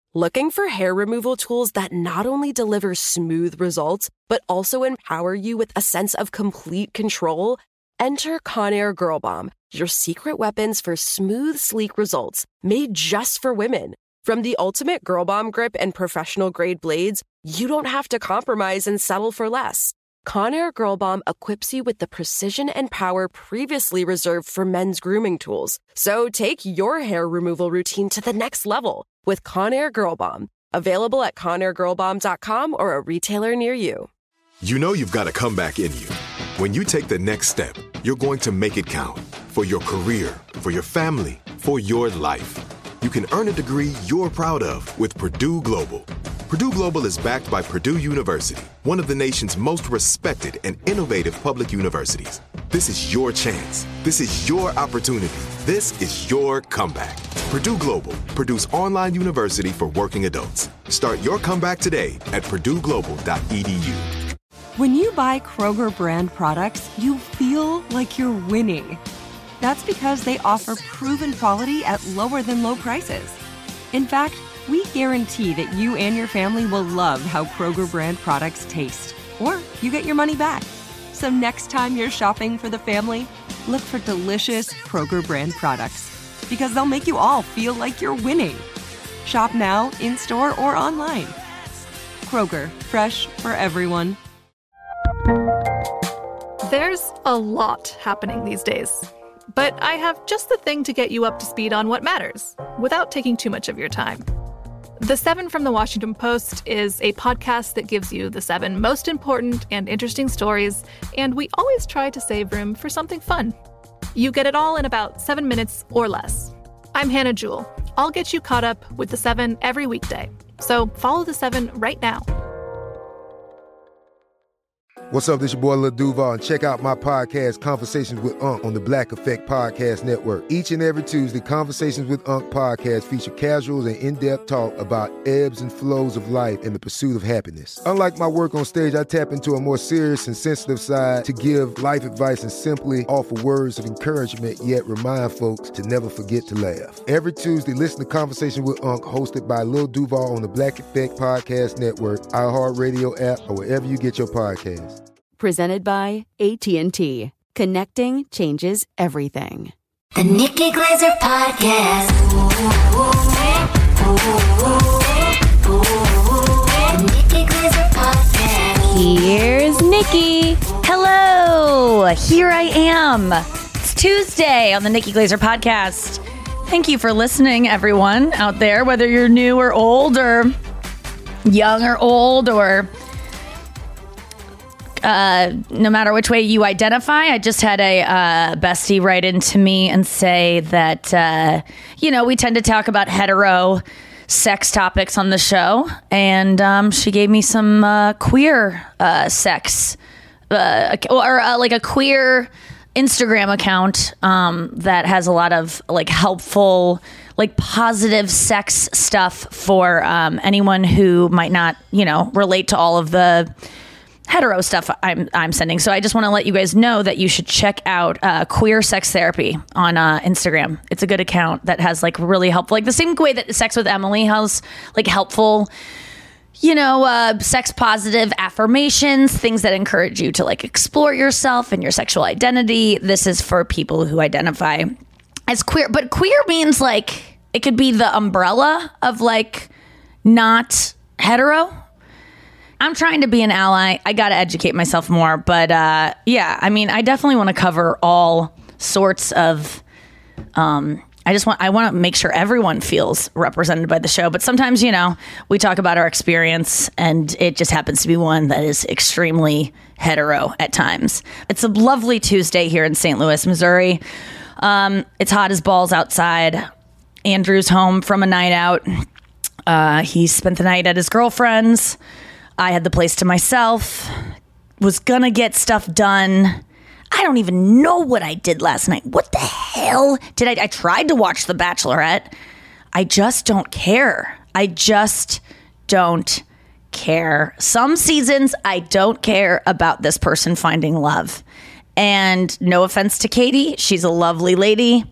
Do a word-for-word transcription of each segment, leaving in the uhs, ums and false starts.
Looking for hair removal tools that not only deliver smooth results, but also empower you with a sense of complete control? Enter Conair Girl Bomb, your secret weapons for smooth, sleek results, made just for women. From the ultimate Girl Bomb grip and professional-grade blades, you don't have to compromise and settle for less. Conair Girl Bomb equips you with the precision and power previously reserved for men's grooming tools. So take your hair removal routine to the next level with Conair Girl Bomb. Available at conair girl bomb dot com or a retailer near you. You know you've got a comeback in you. When you take the next step, you're going to make it count. For your career, for your family, for your life. You can earn a degree you're proud of with Purdue Global. Purdue Global is backed by Purdue University, one of the nation's most respected and innovative public universities. This is your chance. This is your opportunity. This is your comeback. Purdue Global, Purdue's online university for working adults. Start your comeback today at purdue global dot e d u. When you buy Kroger brand products, you feel like you're winning. That's because they offer proven quality at lower than low prices. In fact, we guarantee that you and your family will love how Kroger brand products taste, or you get your money back. So next time you're shopping for the family, look for delicious Kroger brand products, because they'll make you all feel like you're winning. Shop now, in-store, or online. Kroger, fresh for everyone. There's a lot happening these days, but I have just the thing to get you up to speed on what matters without taking too much of your time. The Seven from the Washington Post is a podcast that gives you the seven most important and interesting stories, and we always try to save room for something fun. You get it all in about seven minutes or less. I'm Hannah Jewell. I'll get you caught up with the Seven every weekday. So follow the Seven right now. What's up, this your boy Lil Duval, and check out my podcast, Conversations with Unc, on the Black Effect Podcast Network. Each and every Tuesday, Conversations with Unc podcast feature casuals and in-depth talk about ebbs and flows of life and the pursuit of happiness. Unlike my work on stage, I tap into a more serious and sensitive side to give life advice and simply offer words of encouragement, yet remind folks to never forget to laugh. Every Tuesday, listen to Conversations with Unc, hosted by Lil Duval on the Black Effect Podcast Network, iHeartRadio app, or wherever you get your podcasts. Presented by A T and T. Connecting changes everything. The Nikki Glazer Podcast. The Nikki Glazer Podcast. Here's Nikki. Hello. Here I am. It's Tuesday on the Nikki Glazer Podcast. Thank you for listening, everyone out there, whether you're new or old or young or old or... Uh, no matter which way you identify. I just had a uh, bestie write into me and say that, uh, you know, we tend to talk about hetero sex topics on the show. And um, she gave me some uh, queer uh, sex uh, or uh, like a queer Instagram account um, that has a lot of like helpful, like positive sex stuff for um, anyone who might not, you know, relate to all of the hetero stuff I'm I'm sending. So I just want to let you guys know that you should check out uh, Queer Sex Therapy on uh, Instagram. It's a good account that has like really helpful, like the same way that Sex with Emily has like helpful, you know, uh, sex positive affirmations, things that encourage you to like explore yourself and your sexual identity. This is for people who identify as queer, but queer means like it could be the umbrella of like not hetero. I'm trying to be an ally. I got to educate myself more. But uh, yeah, I mean, I definitely want to cover all sorts of, um, I just want, I want to make sure everyone feels represented by the show. But sometimes, you know, we talk about our experience and it just happens to be one that is extremely hetero at times. It's a lovely Tuesday here in Saint Louis, Missouri. Um, it's hot as balls outside. Andrew's home from a night out. Uh, he spent the night at his girlfriend's. I had the place to myself, was gonna get stuff done. I don't even know what I did last night. What the hell did I, I tried to watch The Bachelorette. I just don't care. I just don't care. Some seasons, I don't care about this person finding love. And no offense to Katie, she's a lovely lady.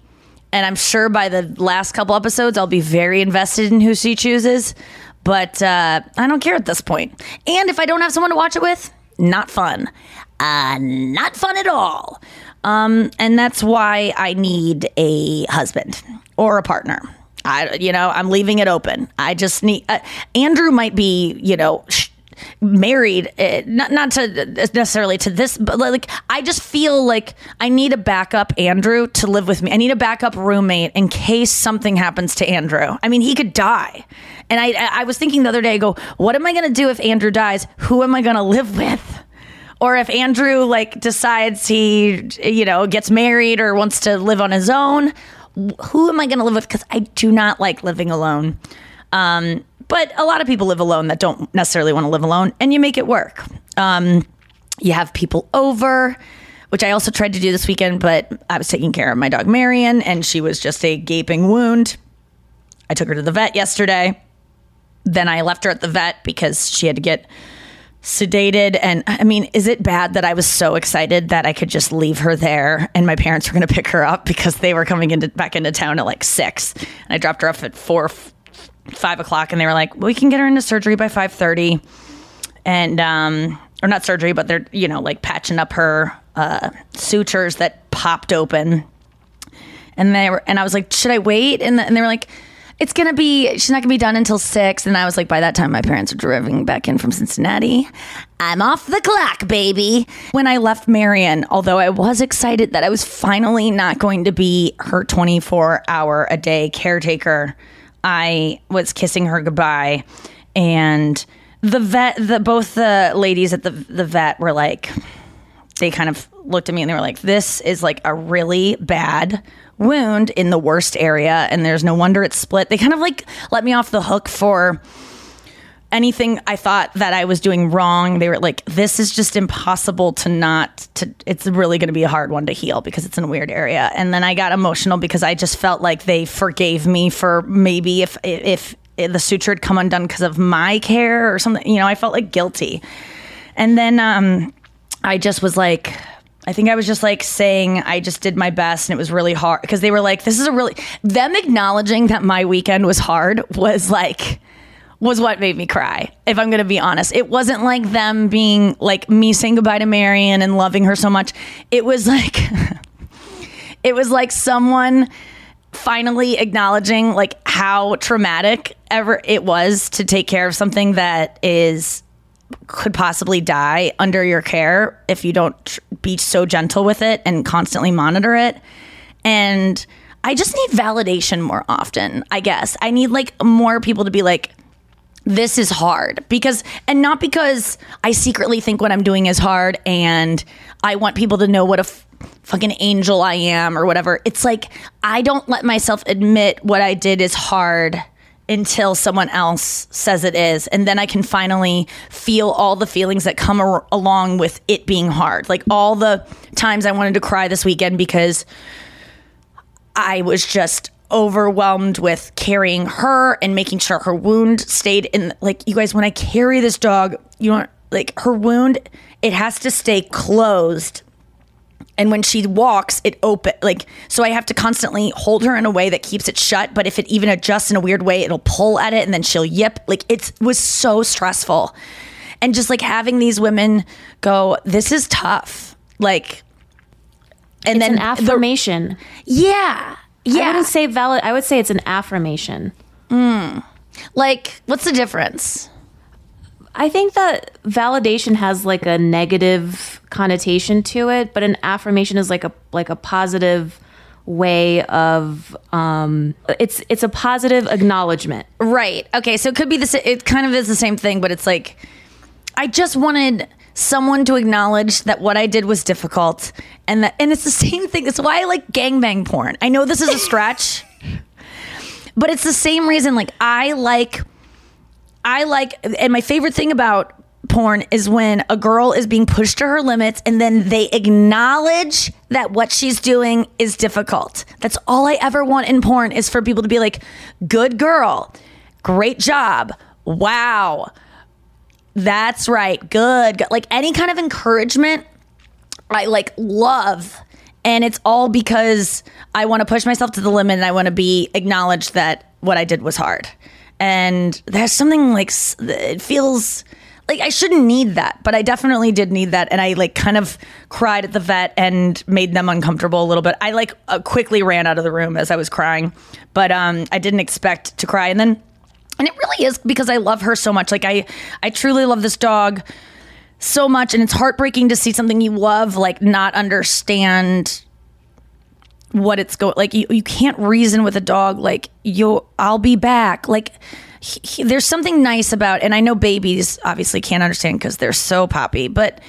And I'm sure by the last couple episodes, I'll be very invested in who she chooses. But uh, I don't care at this point. And if I don't have someone to watch it with, not fun. Uh, not fun at all. Um, and that's why I need a husband or a partner. I, you know, I'm leaving it open. I just need, uh, Andrew might be, you know, sh- married, uh, not not to necessarily to this, but like, I just feel like I need a backup Andrew to live with me. I need a backup roommate in case something happens to Andrew. I mean, he could die. And I, I was thinking the other day, I go, what am I going to do if Andrew dies? Who am I going to live with? Or if Andrew like decides he, you know, gets married or wants to live on his own, who am I going to live with? Because I do not like living alone. Um, but a lot of people live alone that don't necessarily want to live alone, and you make it work. Um, you have people over, which I also tried to do this weekend, but I was taking care of my dog Marion, and she was just a gaping wound. I took her to the vet yesterday. Then I left her at the vet because she had to get sedated. And I mean, is it bad that I was so excited that I could just leave her there and my parents were going to pick her up because they were coming into back into town at like six, and I dropped her off at four, five o'clock, and they were like, well, we can get her into surgery by five thirty, and um, or not surgery, but they're, you know, like patching up her uh, sutures that popped open, and they were, and I was like, should I wait? And, the, and they were like, it's going to be, she's not going to be done until six. And I was like, by that time, my parents are driving back in from Cincinnati. I'm off the clock, baby. When I left Marion, although I was excited that I was finally not going to be her twenty-four hour a day caretaker, I was kissing her goodbye. And the vet, the both the ladies at the, the vet were like, they kind of looked at me and they were like, this is like a really bad wound in the worst area, and there's no wonder it's split. They kind of like let me off the hook for anything I thought that I was doing wrong. They were like, this is just impossible to not to it's really going to be a hard one to heal because it's in a weird area. And then I got emotional because I just felt like they forgave me for maybe if if, if the suture had come undone because of my care or something, you know. I felt like guilty. And then um I just was like, I think I was just like saying I just did my best, and it was really hard because they were like, this is a really, them acknowledging that my weekend was hard was like, was what made me cry, if I'm going to be honest. It wasn't like them being like me saying goodbye to Marion and loving her so much. It was like, it was like someone finally acknowledging like how traumatic ever it was to take care of something that is could possibly die under your care if you don't tr- be so gentle with it and constantly monitor it. And I just need validation more often, I guess. I need like more people to be like, this is hard, because, and not because I secretly think what I'm doing is hard and I want people to know what a f- fucking angel I am or whatever. It's like, I don't let myself admit what I did is hard until someone else says it is. And then I can finally feel all the feelings that come ar- along with it being hard. Like all the times I wanted to cry this weekend because I was just overwhelmed with carrying her and making sure her wound stayed in. Like, you guys, when I carry this dog, you know, like her wound, it has to stay closed. And when she walks, it open, like, so I have to constantly hold her in a way that keeps it shut. But if it even adjusts in a weird way, it'll pull at it and then she'll yip. Like, it was so stressful. And just like having these women go, this is tough. Like, and it's then an affirmation. The, yeah. Yeah. I wouldn't say valid. I would say it's an affirmation. Mm. Like, what's the difference? I think that validation has like a negative connotation to it, but an affirmation is like a like a positive way of um it's it's a positive acknowledgement. Right. Okay, so it could be the it kind of is the same thing, but it's like, I just wanted someone to acknowledge that what I did was difficult, and that, and it's the same thing. It's why I like gangbang porn. I know this is a stretch, but it's the same reason. Like, I like I like, and my favorite thing about porn is when a girl is being pushed to her limits and then they acknowledge that what she's doing is difficult. That's all I ever want in porn, is for people to be like, good girl, great job, wow, that's right, good. Like, any kind of encouragement, I like love. And it's all because I want to push myself to the limit and I want to be acknowledged that what I did was hard. And there's something like, it feels like I shouldn't need that, but I definitely did need that. And I like kind of cried at the vet and made them uncomfortable a little bit. I like uh, quickly ran out of the room as I was crying, but um, I didn't expect to cry. And then, and it really is because I love her so much. Like I, I truly love this dog so much. And it's heartbreaking to see something you love, like not understand what it's going, like you, you can't reason with a dog. Like you, I'll be back. Like he, he, there's something nice about, and I know babies obviously can't understand because they're so poppy, but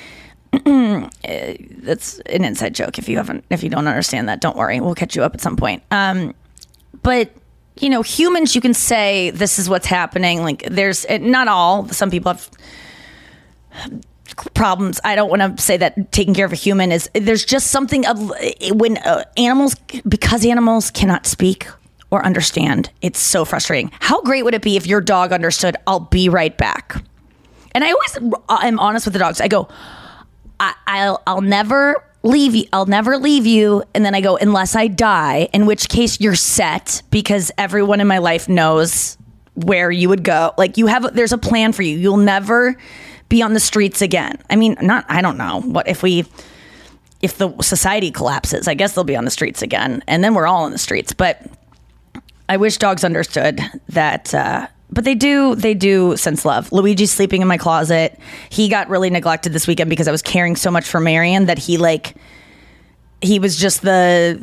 that's an inside joke. If you haven't, if you don't understand that, don't worry. We'll catch you up at some point. Um, but you know, humans, you can say this is what's happening. Like there's not all, some people have problems. I don't want to say that taking care of a human is, there's just something of when uh, animals, because animals cannot speak or understand, it's so frustrating. How great would it be if your dog understood, I'll be right back? And I always, I'm honest with the dogs. I go, I, I'll, I'll never leave you. I'll never leave you. And then I go, unless I die, in which case you're set, because everyone in my life knows where you would go. Like you have, there's a plan for you. You'll never be on the streets again. I mean, not, I don't know what if we, if the society collapses, I guess they'll be on the streets again. And then we're all on the streets. But I wish dogs understood that, uh, but they do, they do sense love. Luigi's sleeping in my closet. He got really neglected this weekend because I was caring so much for Marion that he like, he was just the,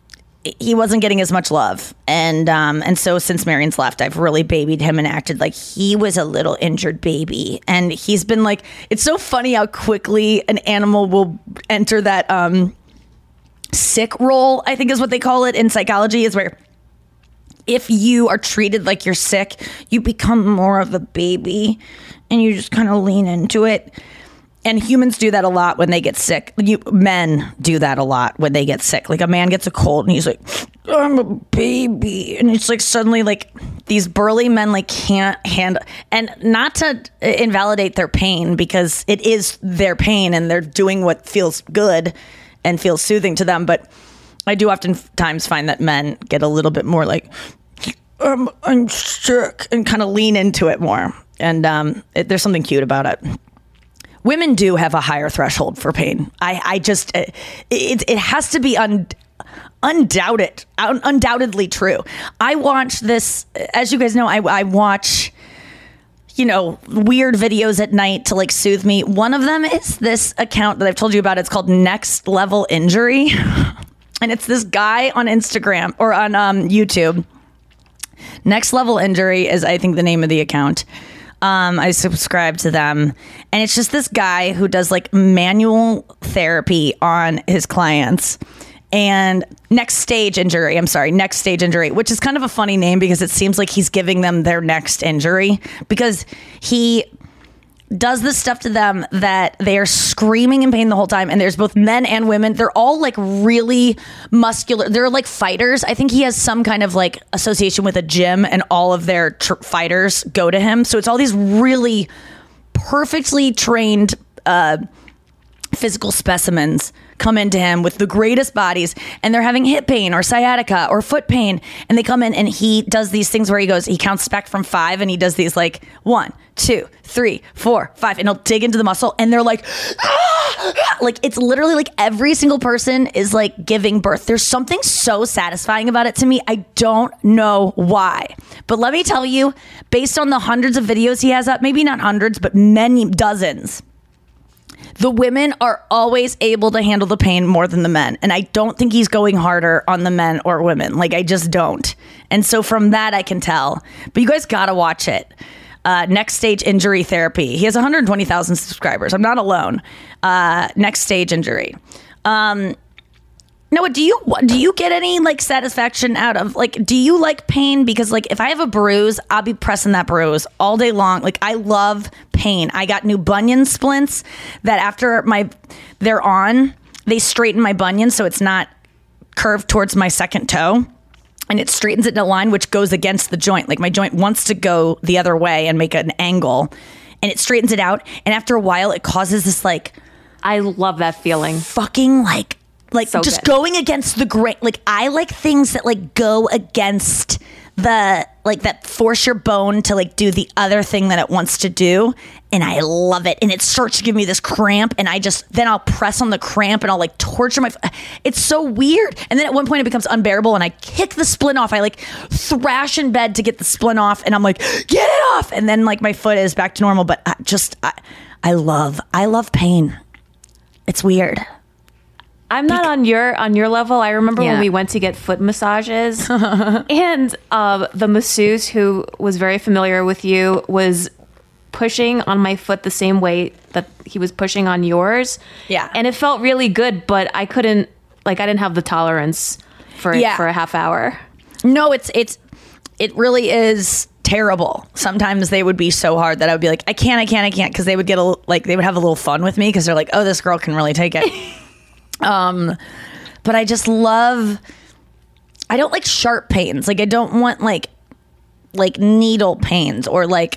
he wasn't getting as much love. And, um, and so since Marion's left, I've really babied him and acted like he was a little injured baby. And he's been like, it's so funny how quickly an animal will enter that, um, sick role, I think is what they call it in psychology, is where if you are treated like you're sick, you become more of a baby and you just kind of lean into it. And humans do that a lot when they get sick. You, men do that a lot when they get sick. Like a man gets a cold and he's like, I'm a baby. And it's like suddenly like these burly men like can't handle, and not to invalidate their pain because it is their pain and they're doing what feels good and feels soothing to them. But I do oftentimes find that men get a little bit more like, um, I'm sick, and kind of lean into it more. And um, it, there's something cute about it. Women do have a higher threshold for pain. I, I just, it, it, it has to be un, undoubted, un, undoubtedly true. I watch this, as you guys know, I, I watch, you know, weird videos at night to like soothe me. One of them is this account that I've told you about. It's called Next Level Injury. And it's this guy on Instagram or on um, YouTube. Next Level Injury is, I think, the name of the account. Um, I subscribe to them. And it's just this guy who does like manual therapy on his clients. And Next Stage Injury, I'm sorry, Next Stage Injury, which is kind of a funny name because it seems like he's giving them their next injury, because he does this stuff to them that they are screaming in pain the whole time. And there's both men and women. They're all like really muscular. They're like fighters. I think he has some kind of like association with a gym and all of their tr- fighters go to him. So it's all these really perfectly trained uh, physical specimens come into him with the greatest bodies, and they're having hip pain or sciatica or foot pain, and they come in and he does these things where he goes, he counts back from five and he does these like one, two, three, four, five, and he'll dig into the muscle, and they're like, ah! Like it's literally like every single person is like giving birth. There's something so satisfying about it to me. I don't know why, but let me tell you, based on the hundreds of videos he has up, maybe not hundreds, but many dozens, the women are always able to handle the pain more than the men. And I don't think he's going harder on the men or women. Like, I just don't. And so from that, I can tell. But you guys got to watch it. Uh, Next Stage Injury Therapy. He has one hundred twenty thousand subscribers. I'm not alone. Uh, Next Stage Injury. Um, Noah, do you do you get any like satisfaction out of like, do you like pain? Because like if I have a bruise, I'll be pressing that bruise all day long. Like I love pain. I got new bunion splints that after my they're on, they straighten my bunion so it's not curved towards my second toe. And it straightens it in a line which goes against the joint. Like my joint wants to go the other way and make an angle, and it straightens it out. And after a while, it causes this like, I love that feeling. Fucking like like So just good. going against the grain. Like I like things that like go against the like that force your bone to like do the other thing that it wants to do, and I love it. And it starts to give me this cramp, and I just then I'll press on the cramp and I'll like torture my. It's so weird. And then at one point it becomes unbearable, and I kick the splint off. I like thrash in bed to get the splint off, and I'm like, get it off. And then like my foot is back to normal. But I just I, I love I love pain. It's weird. I'm not on your on your level. I remember Yeah. when we went to get foot massages, and uh, the masseuse who was very familiar with you was pushing on my foot the same way that he was pushing on yours. Yeah. and it felt really good, but I couldn't like I didn't have the tolerance for it Yeah. for a half hour. No, it's it's it really is terrible. Sometimes they would be so hard that I would be like, I can't, I can't, I can't, because they would get a like they would have a little fun with me because they're like, oh, this girl can really take it. um, but I just love. I don't like sharp pains. Like I don't want like like needle pains or like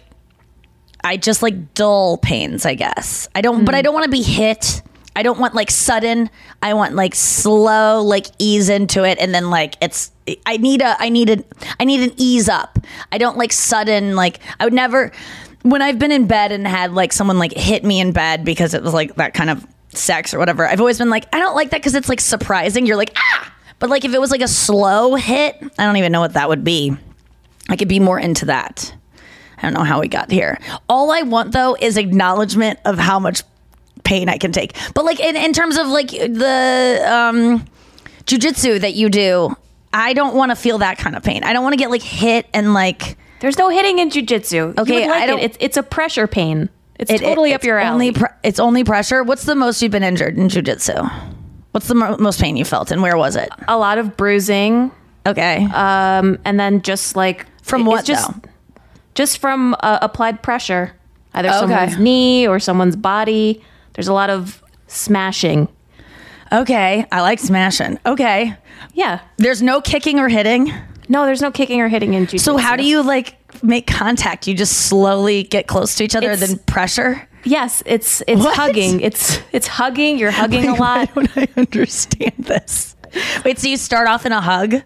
I just like dull pains. I guess I don't, but I don't want to be hit. I don't want like sudden. I want like slow, like ease into it, and then like it's. I need a. I need a. I need an ease up. I don't like sudden. Like I would never. When I've been in bed and had like someone like hit me in bed because it was like that kind of sex or whatever, I've always been like, I don't like that because it's like surprising. You're like ah, but like if it was like a slow hit, I don't even know what that would be. I could be more into that. I don't know how we got here. All I want though is acknowledgement of how much pain I can take. But like in, in terms of like the um jujitsu that you do, I don't want to feel that kind of pain. I don't want to get like hit and like There's no hitting in jujitsu. Okay, You would like I don't- It. It's it's a pressure pain. It's it- totally it- up your it's alley. Only pre- it's only pressure. What's the most you've been injured in jujitsu? What's the mo- most pain you felt, and where was it? a lot of bruising, Okay. um, and then just like From it's what, just, though? Just from uh, applied pressure, either Okay. someone's knee or someone's body. There's a lot of smashing. Okay. I like smashing. Okay. Yeah. There's no kicking or hitting. No, there's no kicking or hitting in jiu-jitsu. So how do you like make contact? You just slowly get close to each other, It's- then pressure? Yes, it's it's What? hugging. It's it's hugging. You're hugging a Why lot. don't I understand this? Wait, so you start off in a hug?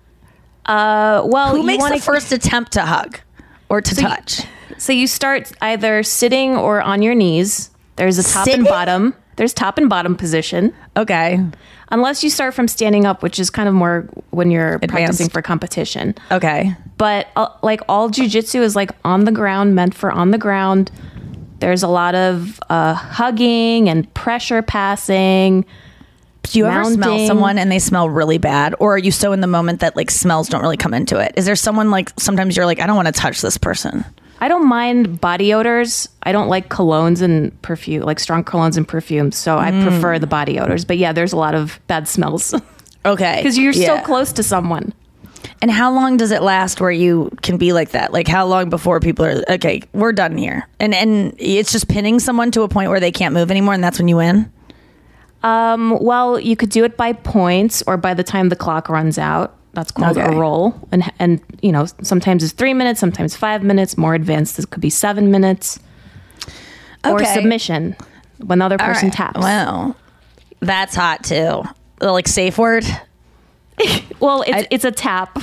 Uh, well, Who you makes wanna, the first attempt to hug or to So you- touch? So you start either sitting or on your knees. There's a top Sitting? and bottom. There's top and bottom position. Okay. Unless you start from standing up, which is kind of more when you're practicing for competition. Okay. But uh, like all jujitsu is like on the ground, meant for on the ground. There's a lot of uh, hugging and pressure passing. Do you ever smell mounting. someone and they smell really bad? Or are you so in the moment that like smells don't really come into it? Is there someone like sometimes you're like, I don't want to touch this person? I don't mind body odors. I don't like colognes and perfume, like strong colognes and perfumes. So I prefer the body odors. But yeah, there's a lot of bad smells Okay. because you're Yeah. so close to someone. And how long does it last where you can be like that? Like how long before people are okay, we're done here. And and it's just pinning someone to a point where they can't move anymore and that's when you win? Um, well, you could do it by points or by the time the clock runs out. That's called Okay. a roll. And and you know, sometimes it's three minutes, sometimes five minutes. More advanced, it could be seven minutes. Or Okay. submission when the other All person right. taps. Wow. That's hot too. The, like safe word. Well, it's I- it's a tap.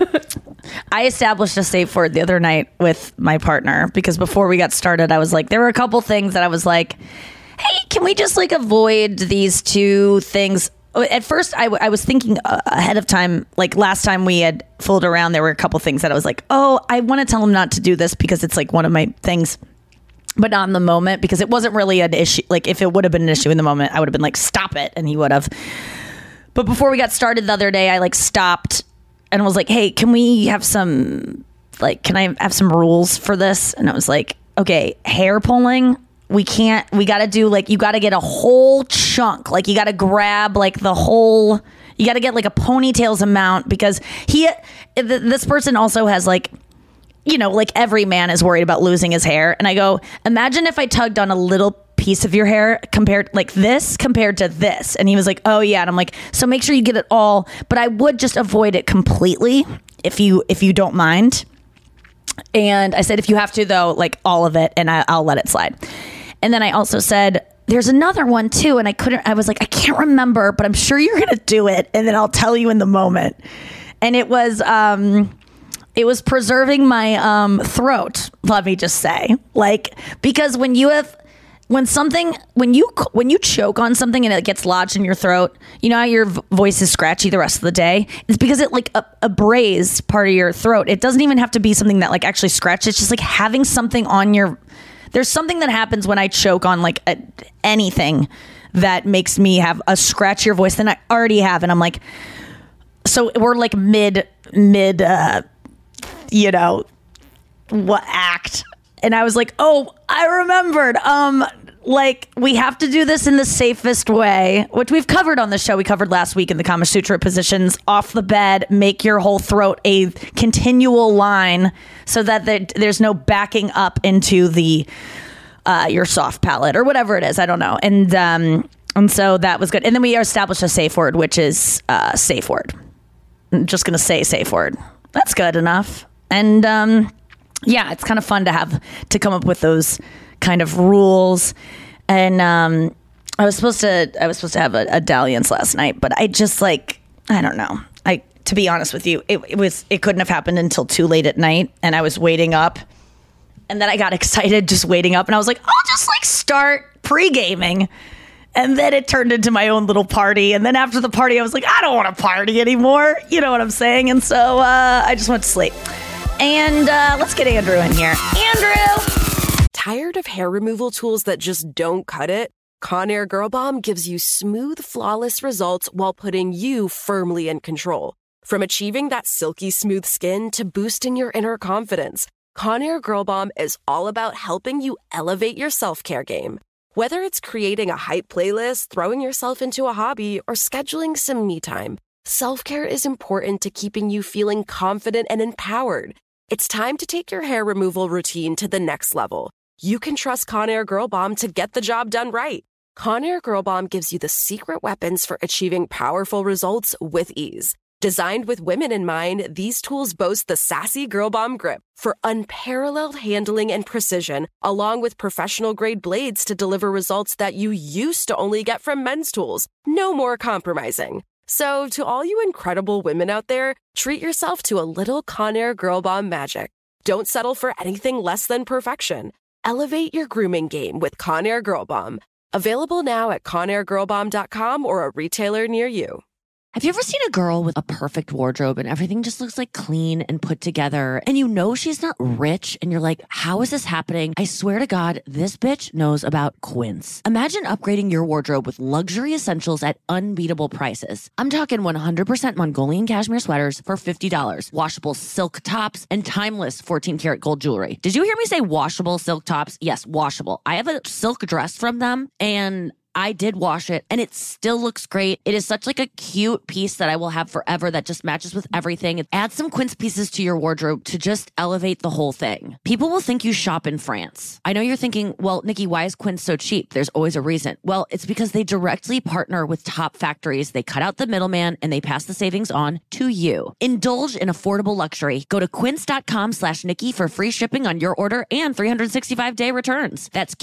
I established a safe word the other night with my partner because before we got started, I was like, there were a couple things that I was like, hey, can we just like avoid these two things? At first, I, w- I was thinking uh, ahead of time, like last time we had fooled around, there were a couple things that I was like, oh, I want to tell him not to do this because it's like one of my things, but not in the moment because it wasn't really an issue. Like if it would have been an issue in the moment, I would have been like, stop it. And he would have. But before we got started the other day, I like stopped and was like, hey, can we have some, like, can I have some rules for this? And I was like, okay, hair pulling. We can't, we got to do like, you got to get a whole chunk. Like you got to grab like the whole, you got to get like a ponytail's amount because he, th- this person also has like, you know, like every man is worried about losing his hair. And I go, imagine if I tugged on a little piece of your hair compared like this compared to this. And he was like, oh yeah. And I'm like, so make sure you get it all, but I would just avoid it completely if you, if you don't mind. And I said, if you have to though, like all of it and I, I'll let it slide. And then I also said, there's another one too, and I couldn't, I was like, I can't remember, but I'm sure you're going to do it, and then I'll tell you in the moment. And it was, um, it was preserving my um, throat, let me just say. Like, because when you have, when something, when you, when you choke on something and it gets lodged in your throat, you know how your voice is scratchy the rest of the day? It's because it like ab- abrased part of your throat. It doesn't even have to be something that like actually scratches. It's just like having something on your, there's something that happens when I choke on like a, anything that makes me have a scratchier voice than I already have. And I'm like, so we're like mid, mid, uh, you know, what act. And I was like, oh, I remembered. Um, like, we have to do this in the safest way, which we've covered on the show. We covered last week in the Kama Sutra positions. Off the bed, make your whole throat a continual line so that there, there's no backing up into the uh, your soft palate or whatever it is. I don't know. And um, and so that was good. And then we established a safe word, which is uh, safe word. I'm just going to say safe word. That's good enough. And um, yeah, it's kind of fun to have to come up with those kind of rules. And um, I was supposed to I was supposed to have a, a dalliance last night, but I just like I don't know. I to be honest with you, it, it was it couldn't have happened until too late at night, and I was waiting up, and then I got excited just waiting up, and I was like, I'll just like start pre-gaming. And then it turned into my own little party. And then after the party, I was like, I don't want to party anymore. You know what I'm saying? And so uh, I just went to sleep. And uh, let's get Andrew in here. Andrew! Tired of hair removal tools that just don't cut it? Conair Girl Bomb gives you smooth, flawless results while putting you firmly in control. From achieving that silky smooth skin to boosting your inner confidence, Conair Girl Bomb is all about helping you elevate your self-care game. Whether it's creating a hype playlist, throwing yourself into a hobby, or scheduling some me time, self-care is important to keeping you feeling confident and empowered. It's time to take your hair removal routine to the next level. You can trust Conair Girl Bomb to get the job done right. Conair Girl Bomb gives you the secret weapons for achieving powerful results with ease. Designed with women in mind, these tools boast the sassy Girl Bomb grip for unparalleled handling and precision, along with professional-grade blades to deliver results that you used to only get from men's tools. No more compromising. So, to all you incredible women out there, treat yourself to a little Conair Girl Bomb magic. Don't settle for anything less than perfection. Elevate your grooming game with Conair Girl Bomb. Available now at conair girl bomb dot com or a retailer near you. Have you ever seen a girl with a perfect wardrobe and everything just looks like clean and put together, and you know she's not rich, and you're like, how is this happening? I swear to God, this bitch knows about Quince. Imagine upgrading your wardrobe with luxury essentials at unbeatable prices. I'm talking one hundred percent Mongolian cashmere sweaters for fifty dollars, washable silk tops, and timeless fourteen karat gold jewelry. Did you hear me say washable silk tops? Yes, washable. I have a silk dress from them, and I did wash it and it still looks great. It is such like a cute piece that I will have forever that just matches with everything. Add some Quince pieces to your wardrobe to just elevate the whole thing. People will think you shop in France. I know you're thinking, well, Nikki, why is Quince so cheap? There's always a reason. Well, it's because they directly partner with top factories. They cut out the middleman and they pass the savings on to you. Indulge in affordable luxury. Go to quince.com slash Nikki for free shipping on your order and three hundred sixty-five day returns. That's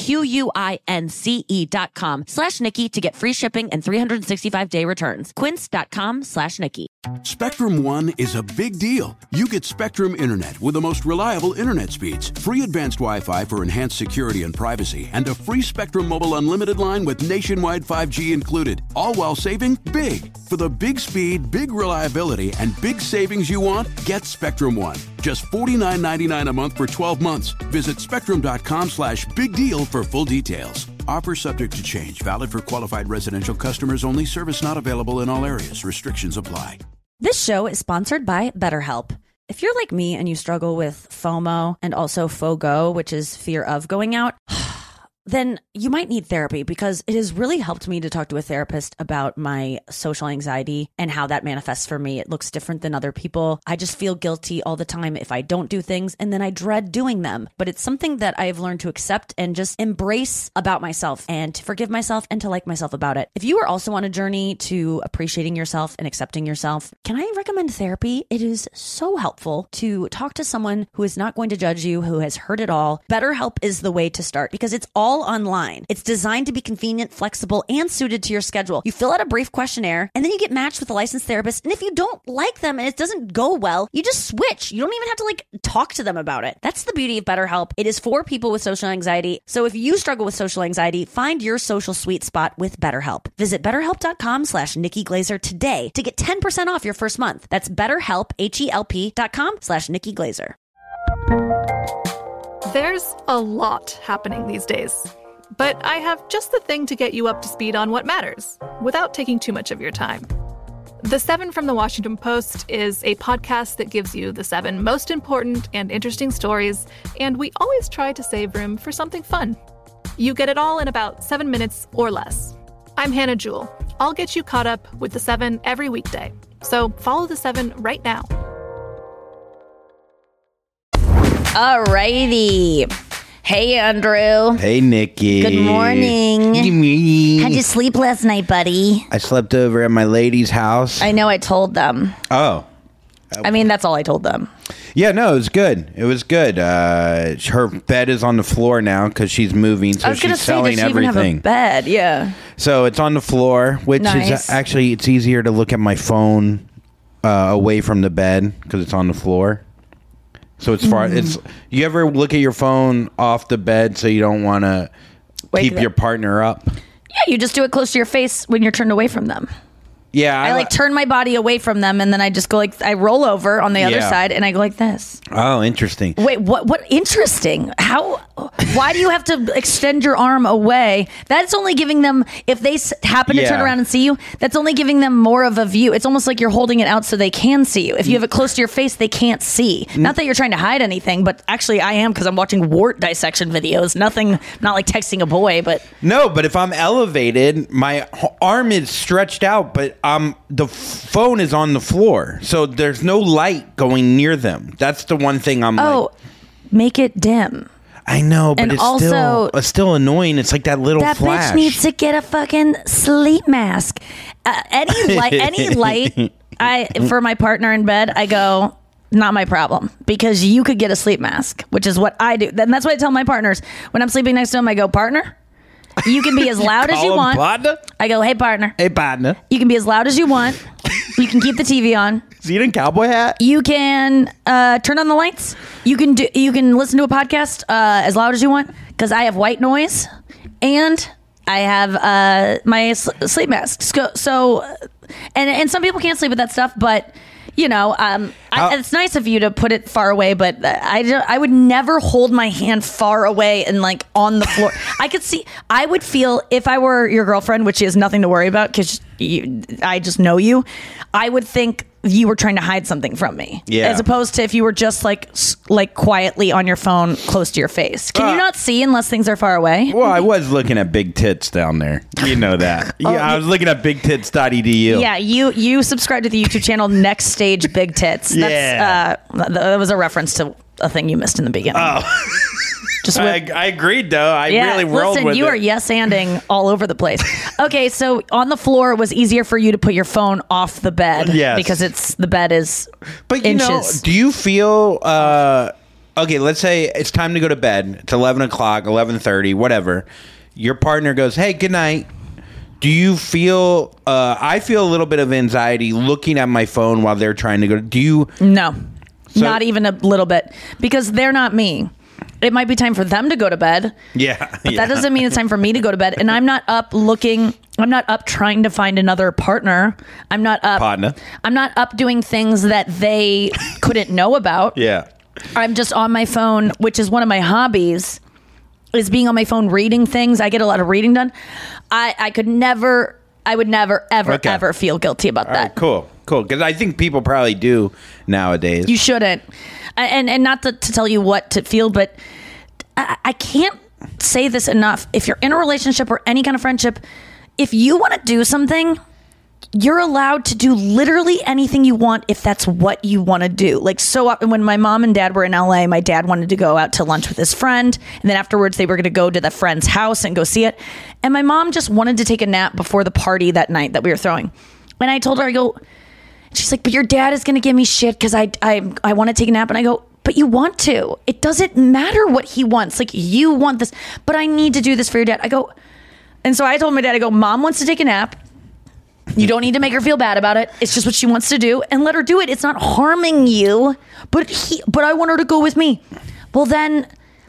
Q-U-I-N-C-E dot com slash Nikki to get free shipping and three hundred sixty-five day returns. Quince.com slash Nikki. Spectrum One is a big deal. You get Spectrum Internet with the most reliable internet speeds, free advanced Wi-Fi for enhanced security and privacy, and a free Spectrum Mobile Unlimited line with nationwide five G included, all while saving big. For the big speed, big reliability, and big savings you want, get Spectrum One. Just forty-nine ninety-nine a month for twelve months. Visit spectrum.com slash big deal for full details. Offer subject to change. Valid for qualified residential customers only. Service not available in all areas. Restrictions apply. This show is sponsored by BetterHelp. If you're like me and you struggle with FOMO and also FOGO, which is fear of going out, then you might need therapy, because it has really helped me to talk to a therapist about my social anxiety and how that manifests for me. It looks different than other people. I just feel guilty all the time if I don't do things, and then I dread doing them. But it's something that I've learned to accept and just embrace about myself, and to forgive myself and to like myself about it. If you are also on a journey to appreciating yourself and accepting yourself, can I recommend therapy? It is so helpful to talk to someone who is not going to judge you, who has heard it all. BetterHelp is the way to start, because it's all all online. It's designed to be convenient, flexible, and suited to your schedule. You fill out a brief questionnaire, and then you get matched with a licensed therapist. And if you don't like them and it doesn't go well, you just switch. You don't even have to like talk to them about it. That's the beauty of BetterHelp. It is for people with social anxiety. So if you struggle with social anxiety, find your social sweet spot with BetterHelp. Visit betterhelp.com slash Nikki Glazer today to get ten percent off your first month. That's BetterHelp, H-E-L-P dot com slash Nikki Glazer. There's a lot happening these days, but I have just the thing to get you up to speed on what matters without taking too much of your time. The Seven from the Washington Post is a podcast that gives you the seven most important and interesting stories, and we always try to save room for something fun. You get it all in about seven minutes or less. I'm Hannah Jewell. I'll get you caught up with the seven every weekday. So follow the seven right now. Alrighty. Hey, Andrew. Hey, Nikki. Good morning. Good morning. How'd you sleep last night, buddy? I slept over at my lady's house. I know I told them. Oh. I mean, that's all I told them. Yeah, no, it was good. It was good. Uh, her bed is on the floor now because she's moving, so I was gonna she's say, selling does she even everything. have a bed? Yeah. So it's on the floor, which Nice. is actually, it's easier to look at my phone uh, away from the bed because it's on the floor. So it's far. Mm. It's you ever look at your phone off the bed so you don't want to keep the- your partner up? Yeah, you just do it close to your face when you're turned away from them. Yeah, I, like turn my body away from them, and then I just go like I roll over on the other Yeah. side, and I go like this. Oh, interesting. Wait, what? What interesting? How? Why do you have to extend your arm away? That's only giving them, if they s- happen to turn Yeah. around and see you, that's only giving them more of a view. It's almost like you're holding it out so they can see you. If you have it close to your face, they can't see. Not that you're trying to hide anything, but actually I am because I'm watching wart dissection videos. Nothing, not like texting a boy, but No, but if I'm elevated, my h- arm is stretched out, but um, the f- phone is on the floor, so there's no light going near them. That's the one thing I'm oh, like. make it dim. I know, but and it's also- still it's still annoying. It's like that little That flash. bitch needs to get a fucking sleep mask. Uh, any light, any light. I for my partner in bed, I go, not my problem, because you could get a sleep mask, which is what I do. And that's what I tell my partners when I'm sleeping next to them. I go, partner, you can be as loud as Call you him want. partner? I go, hey partner, Hey, partner. you can be as loud as you want. You can keep the T V on. Is he in a cowboy hat? You can uh, turn on the lights. You can do. You can listen to a podcast uh, as loud as you want because I have white noise and I have uh, my sl- sleep mask. So, so, and and some people can't sleep with that stuff, but you know, um, I, it's nice of you to put it far away. But I, don't- I would never hold my hand far away and like on the floor. I could see. I would feel if I were your girlfriend, which is nothing to worry about because I just know you. I would think you were trying to hide something from me. Yeah. As opposed to if you were just like s- like quietly on your phone close to your face. Can Uh, you not see unless things are far away? Well, I was looking at Big Tits down there. You know that. Yeah, Oh, I was looking at big tits dot e d u. Yeah, you you subscribe to the YouTube channel Next Stage Big Tits. That's, Yeah. uh, th- that was a reference to a thing you missed in the beginning. Oh. Just I, I agreed, though. I yeah, really rolled listen, with you it. are yes-anding all over the place. Okay, so on the floor, it was easier for you to put your phone off the bed. Yes. Because it's the bed is But you inches. know, do you feel uh, okay? Let's say it's time to go to bed. It's eleven o'clock, eleven thirty, whatever. Your partner goes, "Hey, good night." Do you feel? Uh, I feel a little bit of anxiety looking at my phone while they're trying to go. Do you? No, So- not even a little bit, because they're not me. It might be time for them to go to bed. Yeah, But yeah. that doesn't mean it's time for me to go to bed. And I'm not up looking, I'm not up trying to find another partner. I'm not up. Partner. I'm not up doing things that they couldn't know about. Yeah. I'm just on my phone, which is one of my hobbies, is being on my phone reading things. I get a lot of reading done. I, I could never, I would never, ever, Okay. ever feel guilty about All that. right, cool, cool. Because I think people probably do nowadays. You shouldn't. And and not to, to tell you what to feel, but I, I can't say this enough. If you're in a relationship or any kind of friendship, if you want to do something, you're allowed to do literally anything you want if that's what you want to do. Like, so often when my mom and dad were in L A, my dad wanted to go out to lunch with his friend, and then afterwards they were going to go to the friend's house and go see it. And my mom just wanted to take a nap before the party that night that we were throwing. And I told her, I go, she's like, but your dad is going to give me shit because I, I, I want to take a nap. And I go, but but you want to. It doesn't matter what he wants. Like, you want this, but I need to do this for your dad. I go, and so I told my dad, I go, Mom wants to take a nap. You don't need to make her feel bad about it. It's just what she wants to do, and let her do it. It's not harming you, but he, but I want her to go with me. Well, then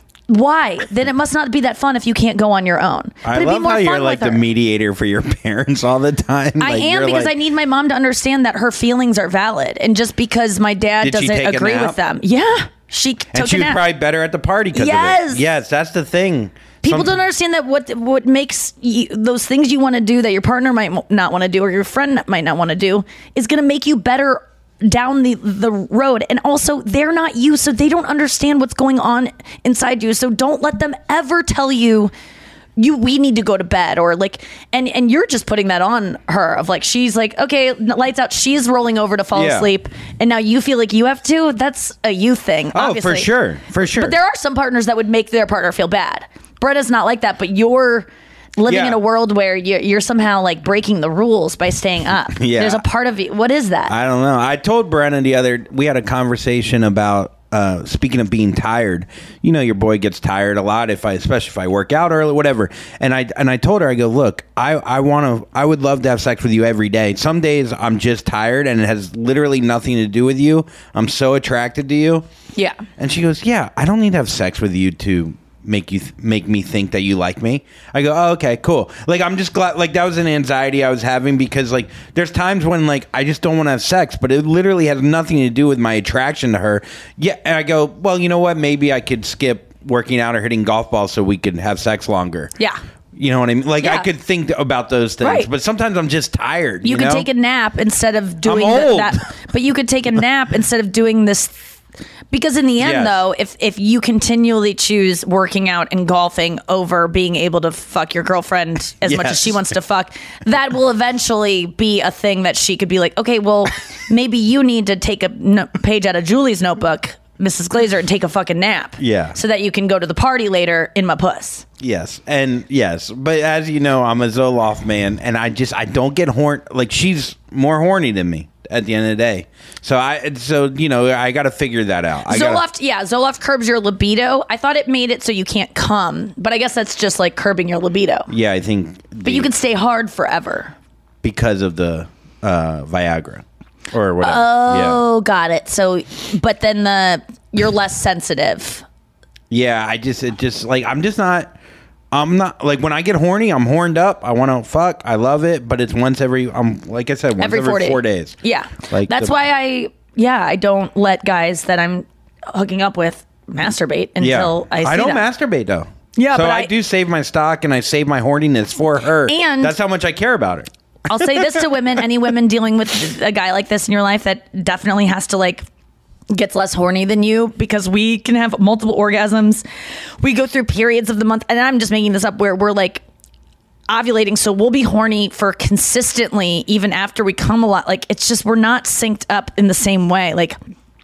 why? Then it must not be that fun if you can't go on your own. But I it'd be love more how fun you're like with the her. mediator for your parents all the time. I Like, am you're because like, I need my mom to understand that her feelings are valid, and just because my dad Did she doesn't take a agree nap? with them, yeah, she took and she a was nap. probably better at the party because Yes. of it. Yes, that's the thing. People Some- don't understand that what what makes you, those things you want to do that your partner might mo- not want to do or your friend might not want to do is going to make you better down the the road. And also, they're not you, so they don't understand what's going on inside you. So don't let them ever tell you you we need to go to bed, or like, and and you're just putting that on her of like, she's like, okay, lights out, she's rolling over to fall Yeah. asleep, and now you feel like you have to. That's a you thing. Oh, obviously. for sure, for sure. But there are some partners that would make their partner feel bad. Bretta's not like that, but you're living Yeah. in a world where you're, you're somehow like breaking the rules by staying up. Yeah. There's a part of you. What is that? I don't know. I told Brenna the other. We had a conversation about. Uh, speaking of being tired, you know, your boy gets tired a lot if I, especially if I work out early, whatever. And I and I told her, I go, look, I I want to, I would love to have sex with you every day. Some days I'm just tired, and it has literally nothing to do with you. I'm so attracted to you. Yeah. And she goes, yeah, I don't need to have sex with you to make you th- make me think that you like me. I go, oh, okay, cool. Like, I'm just glad, like, that was an anxiety I was having because, like, there's times when, like, I just don't want to have sex, but it literally has nothing to do with my attraction to her. Yeah. And I go, well, you know what? Maybe I could skip working out or hitting golf balls so we could have sex longer. Yeah. You know what I mean? Like, Yeah. I could think about those things, Right. but sometimes I'm just tired. You, You, could know? take a nap instead of doing I'm th- old. that. But you could take a nap instead of doing this. Because in the end, Yes. though, if if you continually choose working out and golfing over being able to fuck your girlfriend as much as Yes. she wants to fuck, that will eventually be a thing that she could be like, okay, well, maybe you need to take a no- page out of Julie's notebook, Missus Glazer, and take a fucking nap. Yeah. So that you can go to the party later in my puss. Yes, and yes, but as you know, I'm a Zoloft man, and I just I don't get horny. Like, she's more horny than me at the end of the day. So I so you know I got to figure that out. I gotta- Zoloft, yeah, Zoloft curbs your libido. I thought it made it so you can't come, but I guess that's just like curbing your libido. yeah, I think. But you can stay hard forever. because of the uh, Viagra or whatever. Oh, got it. So, but then the you're less sensitive. Yeah, I just it just like I'm just not. I'm not like when I get horny, I'm horned up. I want to fuck. I love it, but it's once every. I'm like I said, once Every every, four, four days. days. Yeah, Like that's the- why I yeah I don't let guys that I'm hooking up with masturbate until I see I don't them. masturbate though. Yeah, so but I, I- do save my stock and I save my horniness for her. And- that's how much I care about her. I'll say this to women, any women dealing with a guy like this in your life that definitely has to like gets less horny than you, because we can have multiple orgasms. We go through periods of the month, and I'm just making this up, where we're like ovulating, so we'll be horny for consistently even after we come a lot. Like, it's just we're not synced up in the same way. Like,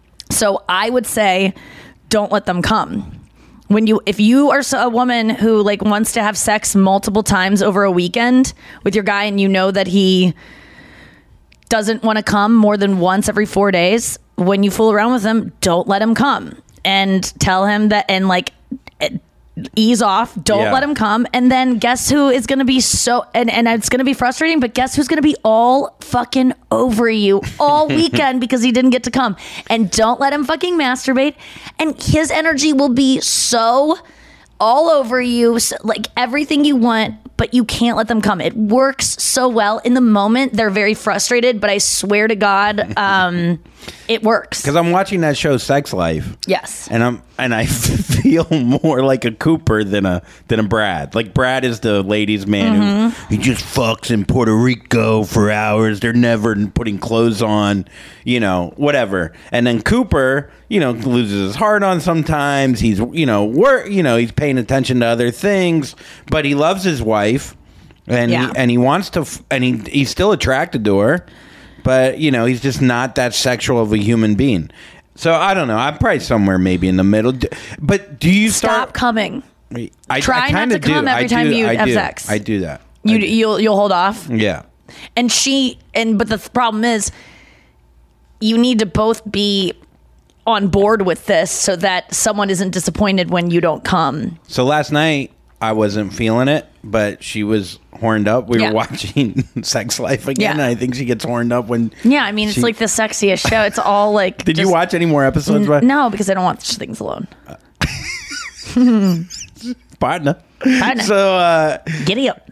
so I would say don't let them come. When you, if you are so- a woman who like wants to have sex multiple times over a weekend with your guy, and you know that he doesn't want to come more than once every four days, when you fool around with him, don't let him come, and tell him that, and like ease off. Don't Yeah. let him come. And then guess who is going to be so, and, and it's going to be frustrating, but guess who's going to be all fucking over you all weekend because he didn't get to come. And don't let him fucking masturbate. And his energy will be so all over you, so, like everything you want, but you can't let them come. It works so well. In the moment, they're very frustrated, but I swear to God, um, it works. Because I'm watching that show, Sex Life. Yes. And I'm and I feel more like a Cooper than a than a Brad. Like, Brad is the ladies' man Mhm. who he just fucks in Puerto Rico for hours. They're never putting clothes on, you know, whatever. And then Cooper, you know, loses his heart on sometimes. He's, you know, work, you know, he's paying attention to other things, but he loves his wife, and Yeah. he, and he wants to, f- and he he's still attracted to her. But, you know, he's just not that sexual of a human being. So, I don't know. I'm probably somewhere maybe in the middle. D- But do you Stop start... coming. I, Try I not kinda to come do. every I time do. you I have do. sex. I do that. You you'll you'll hold off. Yeah. And she and but the th- problem is, you need to both be on board with this so that someone isn't disappointed when you don't come. So last night I wasn't feeling it, but she was horned up. We Yeah. were watching Sex Life again, Yeah. and I think she gets horned up when. Yeah, I mean, it's she- like the sexiest show. It's all like. Did you just- watch any more episodes? N- no, because I don't watch things alone. Partner. Partner. So uh, Giddy up.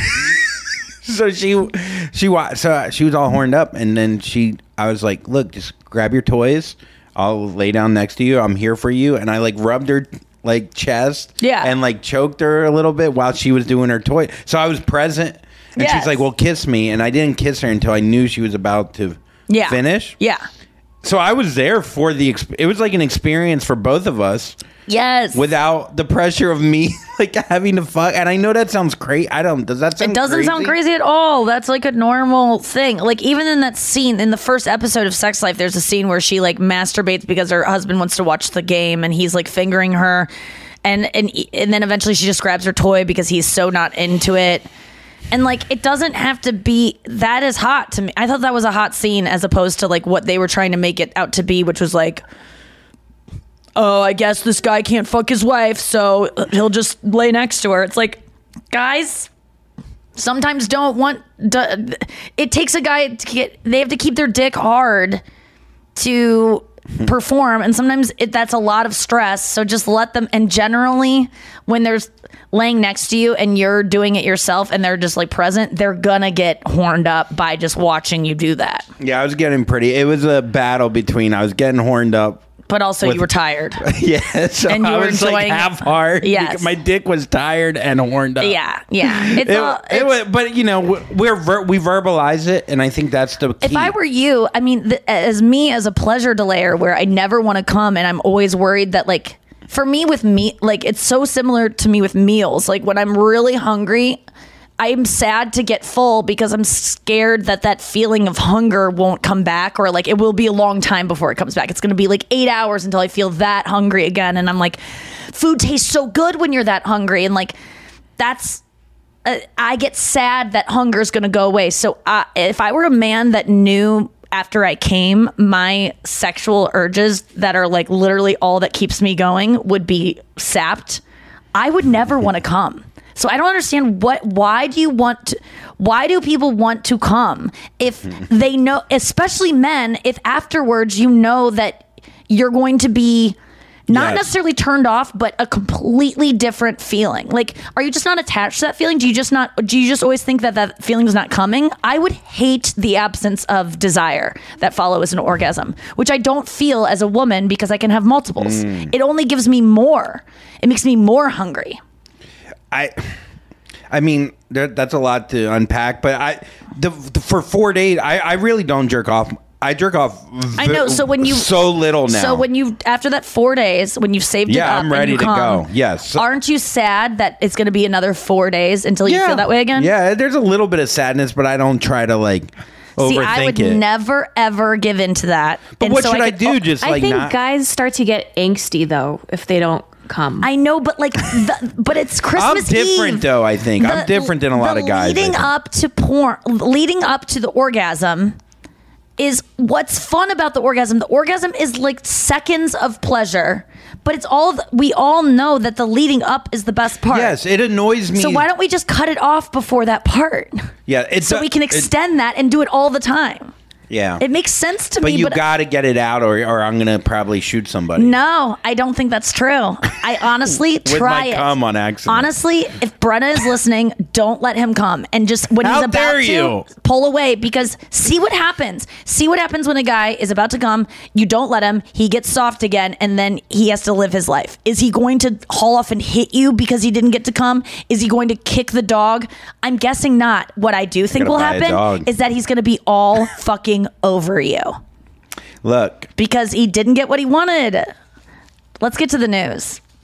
so she she wa- so she was all horned up, and then she I was like, look, just grab your toys. I'll lay down next to you. I'm here for you. And I like rubbed her like chest, Yeah. and like choked her a little bit while she was doing her toy. So I was present, and Yes. she's like, well, kiss me, and I didn't kiss her until I knew she was about to Yeah. finish. Yeah. So I was there for the. Exp- it was like an experience for both of us. Yes. Without the pressure of me like having to fuck, and I know that sounds crazy. I don't. Does that sound? It doesn't crazy? sound crazy at all. That's like a normal thing. Like even in that scene in the first episode of Sex Life, there's a scene where she like masturbates because her husband wants to watch the game and he's like fingering her, and and and then eventually she just grabs her toy because he's so not into it. And like it doesn't have to be that is hot to me. I thought that was a hot scene as opposed to like what they were trying to make it out to be, which was like, oh, I guess this guy can't fuck his wife, so he'll just lay next to her. It's like, guys, sometimes don't want. To, it takes a guy to get. They have to keep their dick hard to perform, and sometimes it, that's a lot of stress. So just let them. And generally, when there's laying next to you and you're doing it yourself, and they're just like present, they're gonna get horned up by just watching you do that. Yeah, I was getting pretty. It was a battle between. I was getting horned up. But also, With- you were tired. Yeah, so And you I were was like enjoying- half hard. Yes. My dick was tired and horned up. Yeah, yeah. It's It, all. it was, but you know, we're ver- we verbalize it, and I think that's the key. If I were you, I mean, th- as me as a pleasure delayer, where I never want to come, and I'm always worried that, like, for me with meat, like, it's so similar to me with meals. Like, when I'm really hungry, I'm sad to get full because I'm scared that that feeling of hunger won't come back, or like it will be a long time before it comes back. It's going to be like eight hours until I feel that hungry again. And I'm like, food tastes so good when you're that hungry. And like, that's, uh, I get sad that hunger is going to go away. So uh, if I were a man that knew after I came, my sexual urges that are like literally all that keeps me going would be sapped, I would never want to come. So I don't understand what, why do you want to, why do people want to come if they know, especially men, if afterwards you know that you're going to be not Yes. necessarily turned off, but a completely different feeling. Like, are you just not attached to that feeling? Do you just not, do you just always think that that feeling is not coming? I would hate the absence of desire that follows an orgasm, which I don't feel as a woman because I can have multiples. Mm. It only gives me more. It makes me more hungry. I, I mean, there, that's a lot to unpack. But I, the, the for four days, I, I really don't jerk off. I jerk off. V- I know. So when you so little now. So when you after that four days, when you've saved Yeah, it up, I'm and ready you to come, go. Yes. So- aren't you sad that it's going to be another four days until you feel that way again? Yeah, there's a little bit of sadness, but I don't try to like overthink See, I would it. never ever give into that. But And what so should I could- do? Just I like think not. guys start to get angsty though if they don't come. I know, but like, the, but it's I'm Christmas different Eve. though. I think I'm The- different than a lot the of guys. I Leading think. up to porn, leading up to the orgasm, is what's fun about the orgasm. The orgasm is like seconds of pleasure, but it's all th- we all know that the leading up is the best part. Yes, it annoys me. So why don't we just cut it off before that part? Yeah, it's so we can extend that and do it all the time. Yeah, It makes sense to but me. you but got to get it out, or or I'm gonna probably shoot somebody. no, I don't think that's true. I honestly With try my it. cum on accident. Honestly, if Brenna is listening, don't let him come. And just when How he's about dare to, you? pull away, because see what happens. See what happens when a guy is about to come. You don't let him. He gets soft again, and then he has to live his life. Is he going to haul off and hit you because he didn't get to come? Is he going to kick the dog? I'm guessing not. What I do think gotta will buy a happen dog. is that he's going to be all fucking over you. Look, Because he didn't get what he wanted. Let's get to the news.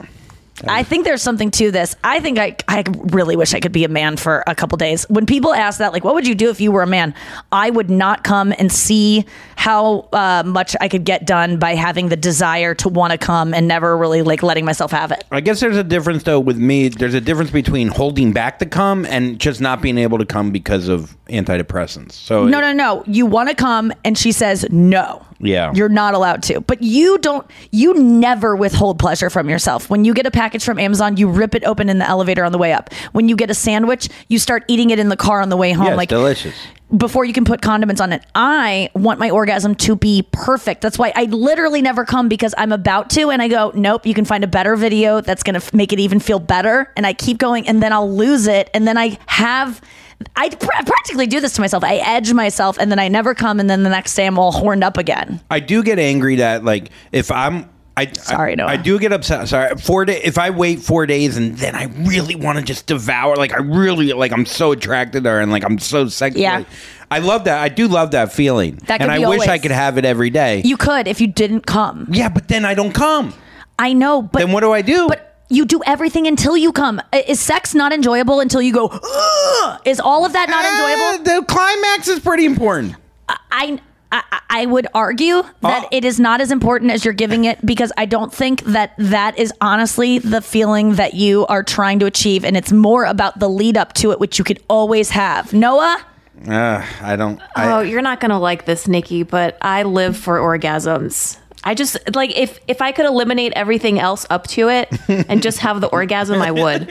I think there's something to this. I think I, I really wish I could be a man for a couple days. When people ask that, like, what would you do if you were a man? I would not come and see how uh, much I could get done by having the desire to want to come and never really like letting myself have it. I guess there's a difference though with me. There's a difference between holding back the cum and just not being able to come because of antidepressants. So no, no, no. You want to come, and she says no. Yeah. You're not allowed to. But you don't, you never withhold pleasure from yourself. When you get a package from Amazon, you rip it open in the elevator on the way up. When you get a sandwich, you start eating it in the car on the way home. Yeah, it's like delicious. Before you can put condiments on it. I want my orgasm to be perfect. That's why I literally never come, because I'm about to and I go, nope, you can find a better video that's going to f- make it even feel better. And I keep going, and then I'll lose it. And then I have... I pr- practically do this to myself. I edge myself, and then I never come, and then the next day I'm all horned up again. I do get angry that, like, if I'm... I, Sorry, I, Noah. I do get upset. Sorry, four day. If I wait four days and then I really want to just devour, like I really like, I'm so attracted to her and like I'm so sexually. Yeah. I love that. I do love that feeling, That could and I be wish I always. could have it every day. You could if you didn't come. Yeah, but then I don't come. I know, but then what do I do? But you do everything until you come. I- Is sex not enjoyable until you go? Ugh! Is all of that not enjoyable? Uh, the climax is pretty important. I, I I would argue that Oh. it is not as important as you're giving it, because I don't think that that is honestly the feeling that you are trying to achieve, and it's more about the lead up to it, which you could always have. Noah? Uh, I don't. I, Oh, you're not gonna like this, Nikki, but I live for orgasms. I just like if if I could eliminate everything else up to it and just have the orgasm, I would.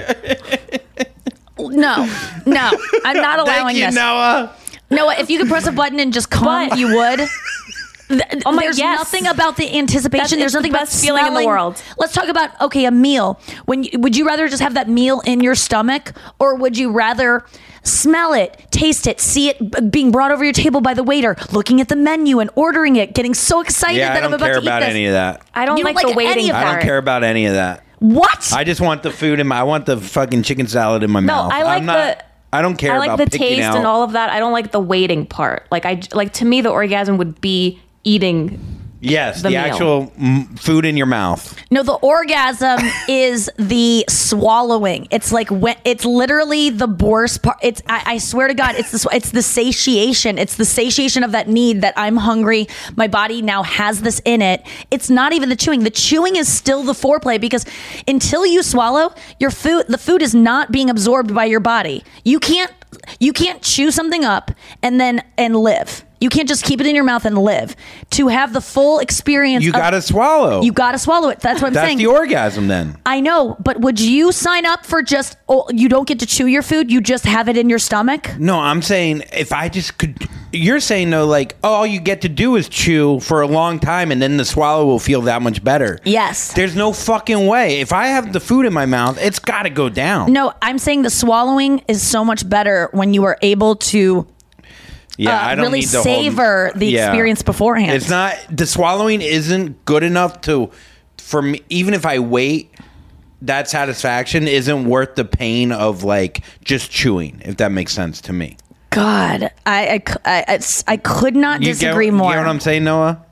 No, no, I'm not allowing Thank you, this. Noah. Noah, if you could press a button and just come, But- you would. Th- Oh my- There's yes. nothing about the anticipation. That's- There's it's the nothing about best feeling in the smelling. world. Let's talk about okay, a meal. When you, would you rather just have that meal in your stomach, or would you rather smell it, taste it, see it b- being brought over your table by the waiter, looking at the menu and ordering it, getting so excited Yeah, I that I'm don't about care to eat about this? any of that. I don't You like, don't the like waiting any of I part. don't care about any of that. What? I just want the food in my. I want the fucking chicken salad in my No, mouth. I like I'm not, the- I don't care I like about the picking taste out. and all of that. I don't like the waiting part. Like I like to me, the orgasm would be eating. Yes, the the, meal. actual mm, food in your mouth. No, the orgasm is the swallowing. It's like when it's literally the worst part. It's I, I swear to God, it's the it's the satiation. It's the satiation of that need that I'm hungry. My body now has this in it. It's not even the chewing. The chewing is still the foreplay, because until you swallow your food, the food is not being absorbed by your body. You can't you can't chew something up and then and live. You can't just keep it in your mouth and live. To have the full experience, You of- gotta swallow. You gotta swallow it. That's what I'm That's saying. the orgasm then. I know, but would you sign up for just, oh, you don't get to chew your food, you just have it in your stomach? No, I'm saying if I just could. You're saying though, like, oh, all you get to do is chew for a long time, and then the swallow will feel that much better. Yes. There's no fucking way. If I have the food in my mouth, it's got to go down. No, I'm saying the swallowing is so much better when you are able to Yeah, uh, I don't really need the savor whole, the yeah. experience beforehand. It's not the swallowing isn't good enough to for me. Even if I wait, that satisfaction isn't worth the pain of like just chewing. If that makes sense to me. God, I I, c- I, it's- I could not You disagree get, more. You get what I'm saying, Noah?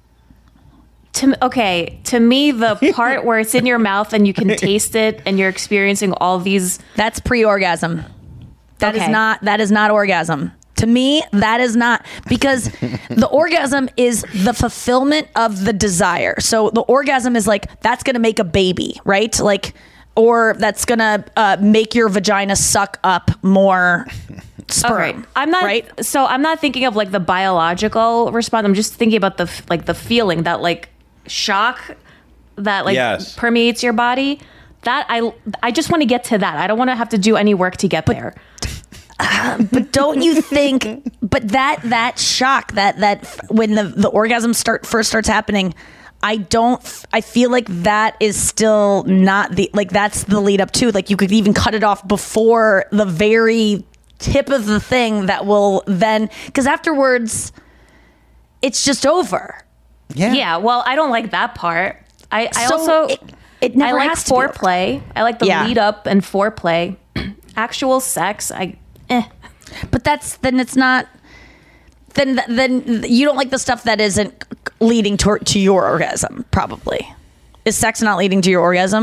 To okay, to me, the part where it's in your mouth and you can taste it and you're experiencing all these. That's pre-orgasm. That is Okay. not that is not orgasm. To me, that is not, because the orgasm is the fulfillment of the desire. So the orgasm is like, that's going to make a baby, right? Like, or that's going to uh, make your vagina suck up more sperm. All right. I'm not right. So I'm not thinking of like the biological response. I'm just thinking about the f- like the feeling, that like shock that like Yes. permeates your body. That I I just want to get to that. I don't want to have to do any work to get there. But don't you think? But that that shock that that f- when the the orgasm start first starts happening, I don't. f- I feel like that is still not the like that's the lead up to. Like you could even cut it off before the very tip of the thing that will then, because afterwards, it's just over. Yeah. Yeah. Well, I don't like that part. I, I So also it, it never I like has to be over. foreplay. I like the Yeah. lead up and foreplay. Actual sex, I eh. But that's then it's not. Then then you don't like the stuff that isn't leading to to your orgasm. Probably is sex not leading to your orgasm?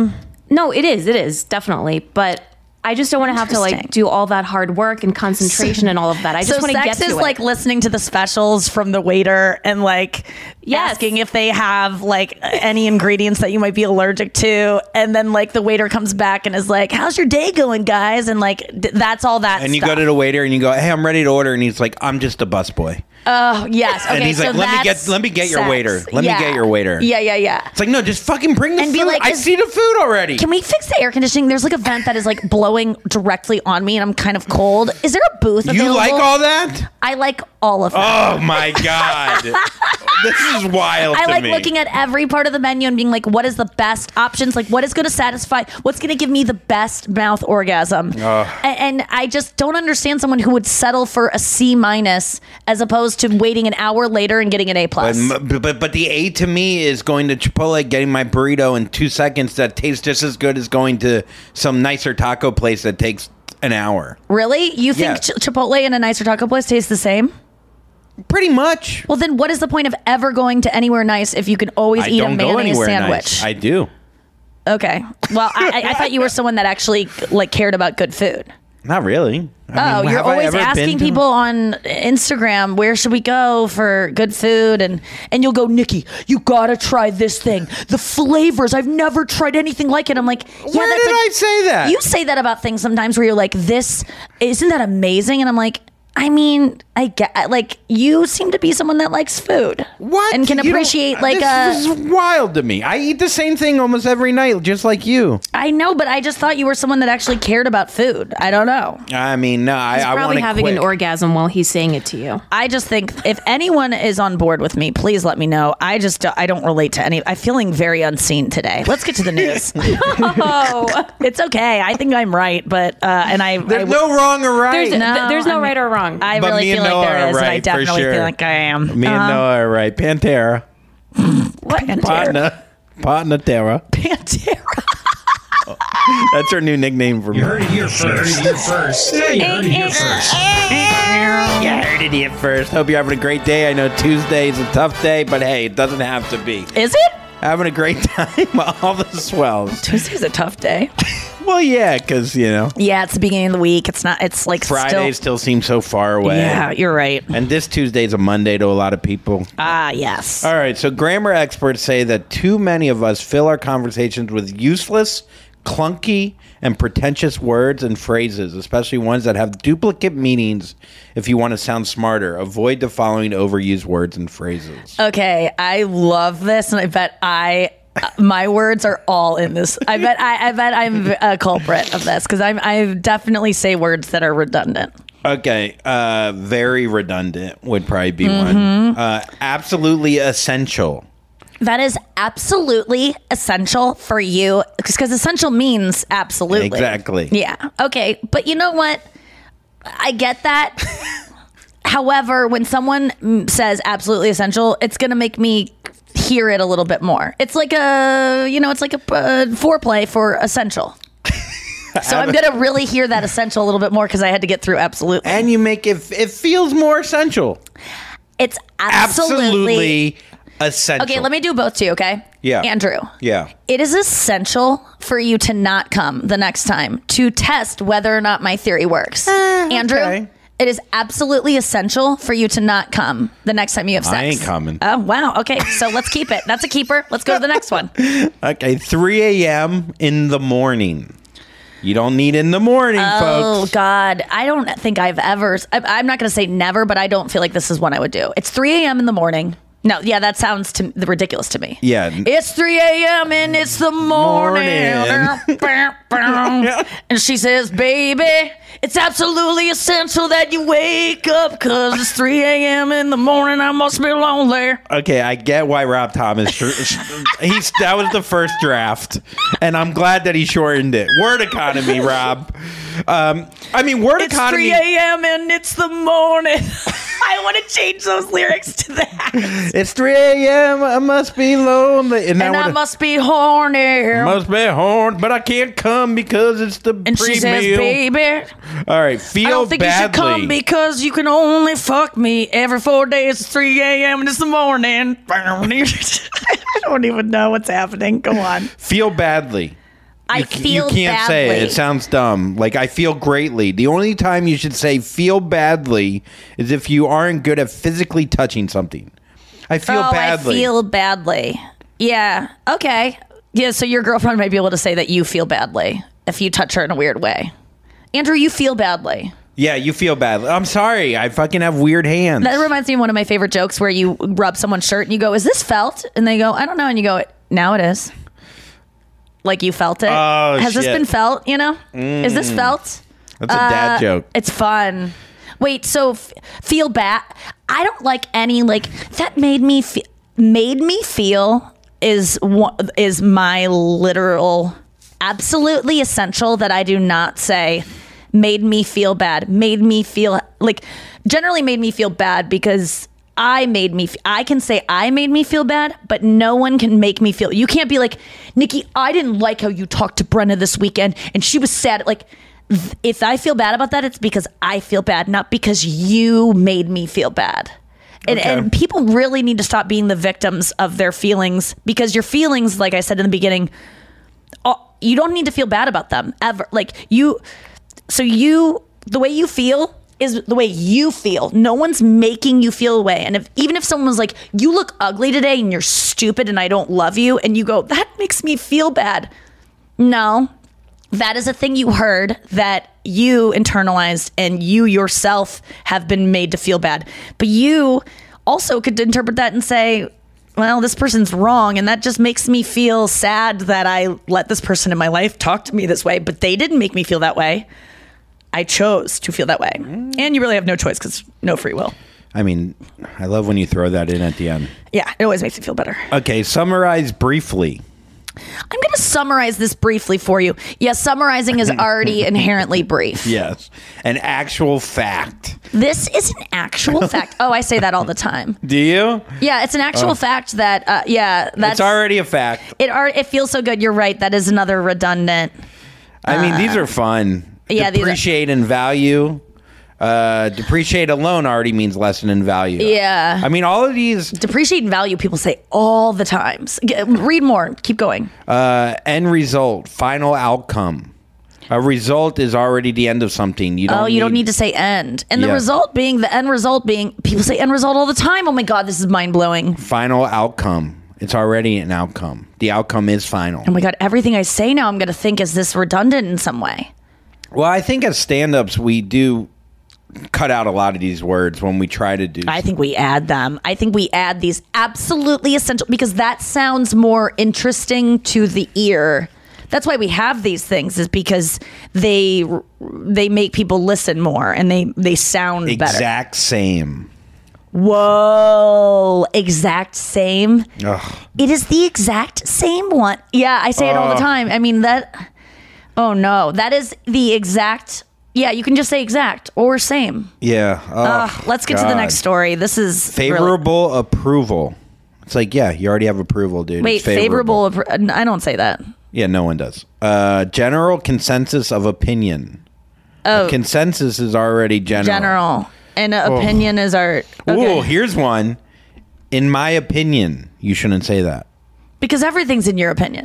No, it is. It is definitely. But I just don't want to have to like do all that hard work and concentration and all of that. I just so want to get sex to is it. like listening to the specials from the waiter and like Yes. asking if they have like any ingredients that you might be allergic to, and then like the waiter comes back and is like, "How's your day going, guys?" And like th- that's all that. And you stuff. go to the waiter and you go, "Hey, I'm ready to order," and he's like, "I'm just a busboy." Oh yes. Okay. and he's so like, "Let me that's get, let me get your sex. waiter. Let Yeah. me get your waiter." Yeah, yeah, yeah. It's like, no, just fucking bring the And food. be like, I is- see the food already. Can we fix the air conditioning? There's like a vent that is like blowing directly on me, and I'm kind of cold. Is there a booth you available? like all that? I like all of that. Oh my god, this is wild. I to like me. looking at every part of the menu and being like, what is the best options? Like, what is going to satisfy? What's going to give me the best mouth orgasm? Ugh. And, and I just don't understand someone who would settle for a C minus as opposed to waiting an hour later and getting an A plus. But, but but the A to me is going to Chipotle, getting my burrito in two seconds that tastes just as good as going to some nicer taco place that takes an hour. Really? You think Yeah. Ch- Chipotle and a nicer taco place taste the same? Pretty much. Well, then what is the point of ever going to anywhere nice if you can always I eat don't a go mayonnaise anywhere sandwich? nice. I do. Okay. Well, I, I I thought you were someone that actually like cared about good food. Not really. I Oh, mean, you're have I always ever been asking to- people on Instagram, where should we go for good food? And and you'll go, Nikki, you gotta try this thing. The flavors, I've never tried anything like it. I'm like, yeah, Where that's did like, I say that? You say that about things sometimes where you're like, this, isn't that amazing? And I'm like, I mean, I get like you seem to be someone that likes food. What? And can You don't- appreciate like this, a. this is wild to me. I eat the same thing almost every night, just like you. I know, but I just thought you were someone that actually cared about food. I don't know. I mean, no, I, He's I want probably to having quick. an orgasm while he's saying it to you. I just think if anyone is on board with me, please let me know. I just I don't relate to any. I'm feeling very unseen today. Let's get to the news. Oh, it's okay. I think I'm right, but uh, and I There's I, no wrong or right. There's, No, there's no I mean- right or wrong. I But really me and feel like Noah there are is, and I right, for definitely sure. feel like I am. Me and Uh-huh. Noah are right. Pantera. What? Pantera. Partner. Partner Terra. Pantera. That's her new nickname for me. You heard it here first. You heard it here first. Yeah, you heard it here first. You heard it here first. Hope you're having a great day. I know Tuesday is a tough day, but hey, it doesn't have to be. Is it? Having a great time. All the swells. Tuesday's a tough day. Well, yeah, because, you know, Yeah, it's the beginning of the week. It's not. It's like Friday still. still seems so far away. Yeah, you're right. And this Tuesday's a Monday to a lot of people. Ah, yes. All right, so grammar experts say that too many of us fill our conversations with useless, clunky, and pretentious words and phrases, especially ones that have duplicate meanings. If you want to sound smarter, avoid the following overused words and phrases. Okay, I love this, and I bet I my words are all in this. I bet I, I bet I'm a culprit of this because I'm I definitely say words that are redundant. Okay, uh, very redundant would probably be Mm-hmm. one. Uh, absolutely essential. That is absolutely essential for you because essential means absolutely. Exactly. Yeah. Okay, but you know what? I get that. However, when someone mm, says absolutely essential, it's going to make me hear it a little bit more. It's like a, you know, it's like a uh, foreplay for essential. So I'm going to really hear that essential a little bit more because I had to get through absolutely. And you make it, it feels more essential. It's absolutely. Absolutely essential. Okay, let me do both too, okay? Yeah. Andrew. Yeah. It is essential for you to not come the next time to test whether or not my theory works. Andrew, okay. it is absolutely essential for you to not come the next time you have sex. I ain't coming. Oh, wow. Okay, so let's keep it. That's a keeper. Let's go to the next one. Okay, three a.m. in the morning. You don't need in the morning, Oh, folks. God. I don't think I've ever, I- I'm not going to say never, but I don't feel like this is one I would do. It's three a.m. in the morning. No, yeah, that sounds to, ridiculous to me. Yeah. It's three a.m. and it's the morning. Morning. And she says, baby, it's absolutely essential that you wake up because it's three a.m. in the morning. I must be lonely. Okay, I get why Rob Thomas. He's that was the first draft, and I'm glad that he shortened it. Word economy, Rob. Um, I mean, word It's economy. three a.m. and it's the morning. I want to change those lyrics to that. It's three a.m. I must be lonely, And I must be horny. must be horned, but I can't come because it's the And she says, pre-meal. baby, All right, feel I don't think badly. you should come because you can only fuck me every four days. It's three a.m. and it's the morning. I don't even know what's happening. Go on. Feel badly. I You c- feel You can't badly. say it. It sounds dumb. Like, I feel greatly. The only time you should say feel badly is if you aren't good at physically touching something. I feel oh, badly. I feel badly. Yeah. Okay. Yeah. So your girlfriend might be able to say that you feel badly if you touch her in a weird way. Andrew, you feel badly. Yeah, you feel badly. I'm sorry. I fucking have weird hands. That reminds me of one of my favorite jokes where you rub someone's shirt and you go, "Is this felt?" And they go, "I don't know." And you go, "Now it is." Like you felt it. Oh, Has this shit. been felt? You know? Mm. Is this felt? That's a dad Uh, joke. It's fun. Wait, so f- feel bad? I don't like any like that. Made me feel. Made me feel is one, is my literal, absolutely essential that I do not say. Made me feel bad. Made me feel like generally made me feel bad because I made me. f- I can say I made me feel bad, but no one can make me feel. You can't be like, Nikki, I didn't like how you talked to Brenna this weekend, and she was sad. Like, th- if I feel bad about that, it's because I feel bad, not because you made me feel bad. And, Okay. and people really need to stop being the victims of their feelings because your feelings, like I said in the beginning, oh, you don't need to feel bad about them ever. Like you, so you, the way you feel is the way you feel. No one's making you feel away. And if even if someone was like, "You look ugly today and you're stupid and I don't love you," and you go, "That makes me feel bad." No, that is a thing you heard that you internalized and you yourself have been made to feel bad. But you also could interpret that and say, well, this person's wrong, and that just makes me feel sad that I let this person in my life talk to me this way, but they didn't make me feel that way. I chose to feel that way. And you really have no choice because no free will. I mean, I love when you throw that in at the end. Yeah, it always makes me feel better. Okay, summarize briefly. I'm going to summarize this briefly for you. Yes, summarizing is already inherently brief. Yes, an actual fact. This is an actual fact. Oh, I say that all the time. Do you? Yeah, it's an actual Oh. fact that, uh, yeah, that's It's already a fact. It are. It feels so good. You're right. That is another redundant. I mean, uh, these are fun. yeah, these are- Depreciate and value. Uh, depreciate alone already means lessen in value. Yeah. I mean, all of these. Depreciate and value, people say all the times. G- read more. Keep going. Uh, end result, final outcome. A result is already the end of something. You don't oh, you need, don't need to say end. And the Yeah. result being, the end result being, people say end result all the time. Oh my God, this is mind blowing. Final outcome. It's already an outcome. The outcome is final. Oh my God, everything I say now, I'm going to think, is this redundant in some way? Well, I think as stand-ups, we do cut out a lot of these words when we try to do. I think we add them. I think we add these absolutely essential because that sounds more interesting to the ear. That's why we have these things, is because they they make people listen more and they they sound better. Exact same. Whoa, exact same. Ugh. It is the exact same one. Yeah, I say it all the Ugh. time. I mean that. Oh no, that is the exact. Yeah, you can just say exact or same. Yeah. Oh, Ugh, let's get to the God. next story. This is really- Favorable approval. It's like, yeah, you already have approval, dude. Wait, It's favorable. favorable. appro- I don't say that. Yeah, no one does. Uh, general consensus of opinion. Oh. A consensus is already general. General. And uh, Oh. opinion is our. Okay. Ooh, here's one. In my opinion, you shouldn't say that. Because everything's in your opinion.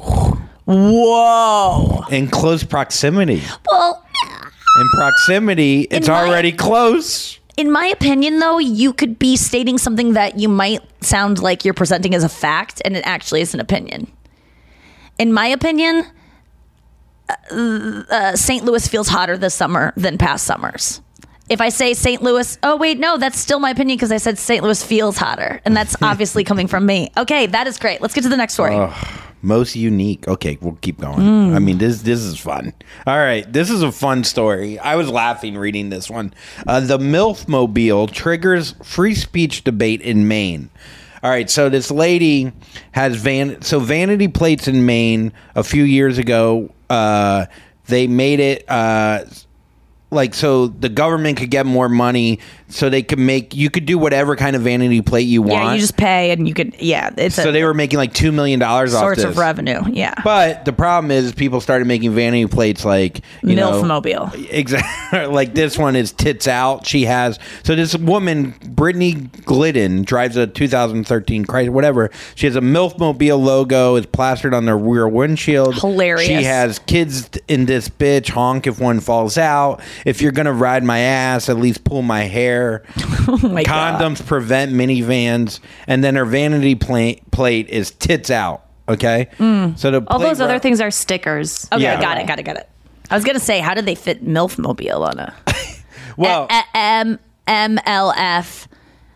Whoa. In close proximity. Well, In proximity, it's my- already close. in my opinion, though, you could be stating something that you might sound like you're presenting as a fact, and it actually is an opinion. In my opinion, uh, uh, Saint Louis feels hotter this summer than past summers. If I say Saint Louis, oh, wait, no, that's still my opinion because I said Saint Louis feels hotter. And that's obviously coming from me. Okay, that is great. Let's get to the next story. Ugh, most unique. Okay, we'll keep going. Mm. I mean, this this is fun. All right, this is a fun story. I was laughing reading this one. Uh, the MILF Mobile triggers free speech debate in Maine. All right, so this lady has van. So vanity plates in Maine a few years ago. Uh, they made it. Uh, like so the government could get more money, so they could make you could do whatever kind of vanity plate you want. Yeah, you just pay and you could. Yeah, it's so a, they were making like two million dollars off source this. of revenue. Yeah, but the problem is people started making vanity plates like you know Milfmobile. Exactly, like this one is tits out. She has so this woman Brittany Glidden drives a two thousand thirteen Chrysler, whatever. She has a Milfmobile logo. It's plastered on the rear windshield. Hilarious. She has kids in this bitch. Honk if one falls out. If you're gonna ride my ass, at least pull my hair. Oh my Condoms God. prevent minivans, and then her vanity plate plate is tits out. Okay, Mm. so the All plate those ra- other things are stickers. Okay, Yeah. got it, got it, got it. I was gonna say, how did they fit Milfmobile on a well A- A- M M L F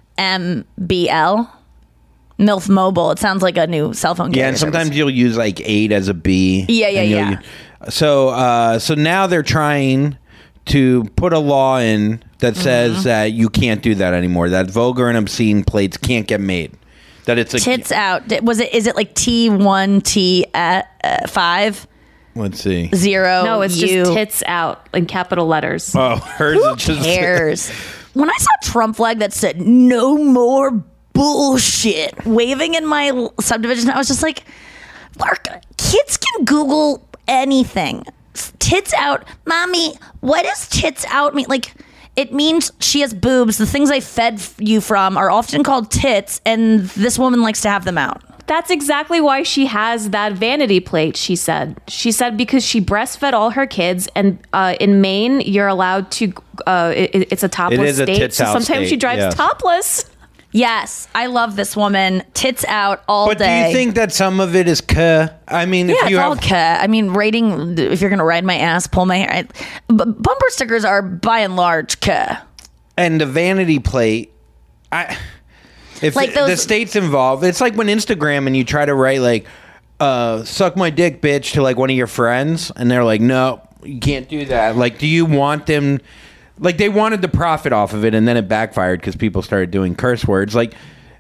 M B L Milf Mobile? It sounds like a new cell phone. Yeah, carrier and sometimes service. you'll use like eight as a B. Yeah, yeah, and you'll yeah. u- So, uh, so now they're trying to put a law in that says Mm-hmm. that you can't do that anymore. That vulgar and obscene plates can't get made. That it's a tits out. Did- Was it? Is it like T one T uh, uh, five Let's see. zero? No, it's U? just tits out in capital letters. Oh, hers Who is just cares? When I saw a Trump flag that said "No more bullshit" waving in my l- subdivision, I was just like, "Mark, kids can Google anything. Tits out, mommy. What does tits out mean? Like, it means she has boobs. The things I fed f- you from are often called tits, and this woman likes to have them out." That's exactly why she has that vanity plate, she said. She said because she breastfed all her kids, and uh, in Maine, you're allowed to, uh, it, it's a topless is a state. tits So out sometimes state, she drives yes. topless. Yes, I love this woman. Tits out all But day. do you think that some of it is cuh? I mean, Yeah, if you it's all have cut. I mean, rating, if you're going to ride my ass, pull my hair. I, b- bumper stickers are by and large cut. and the vanity plate, I if Like the, the those- state's involved, it's like when Instagram and you try to write like uh suck my dick bitch to like one of your friends and they're like, no, you can't do that. Like, do you want them, like they wanted to profit off of it and then it backfired because people started doing curse words like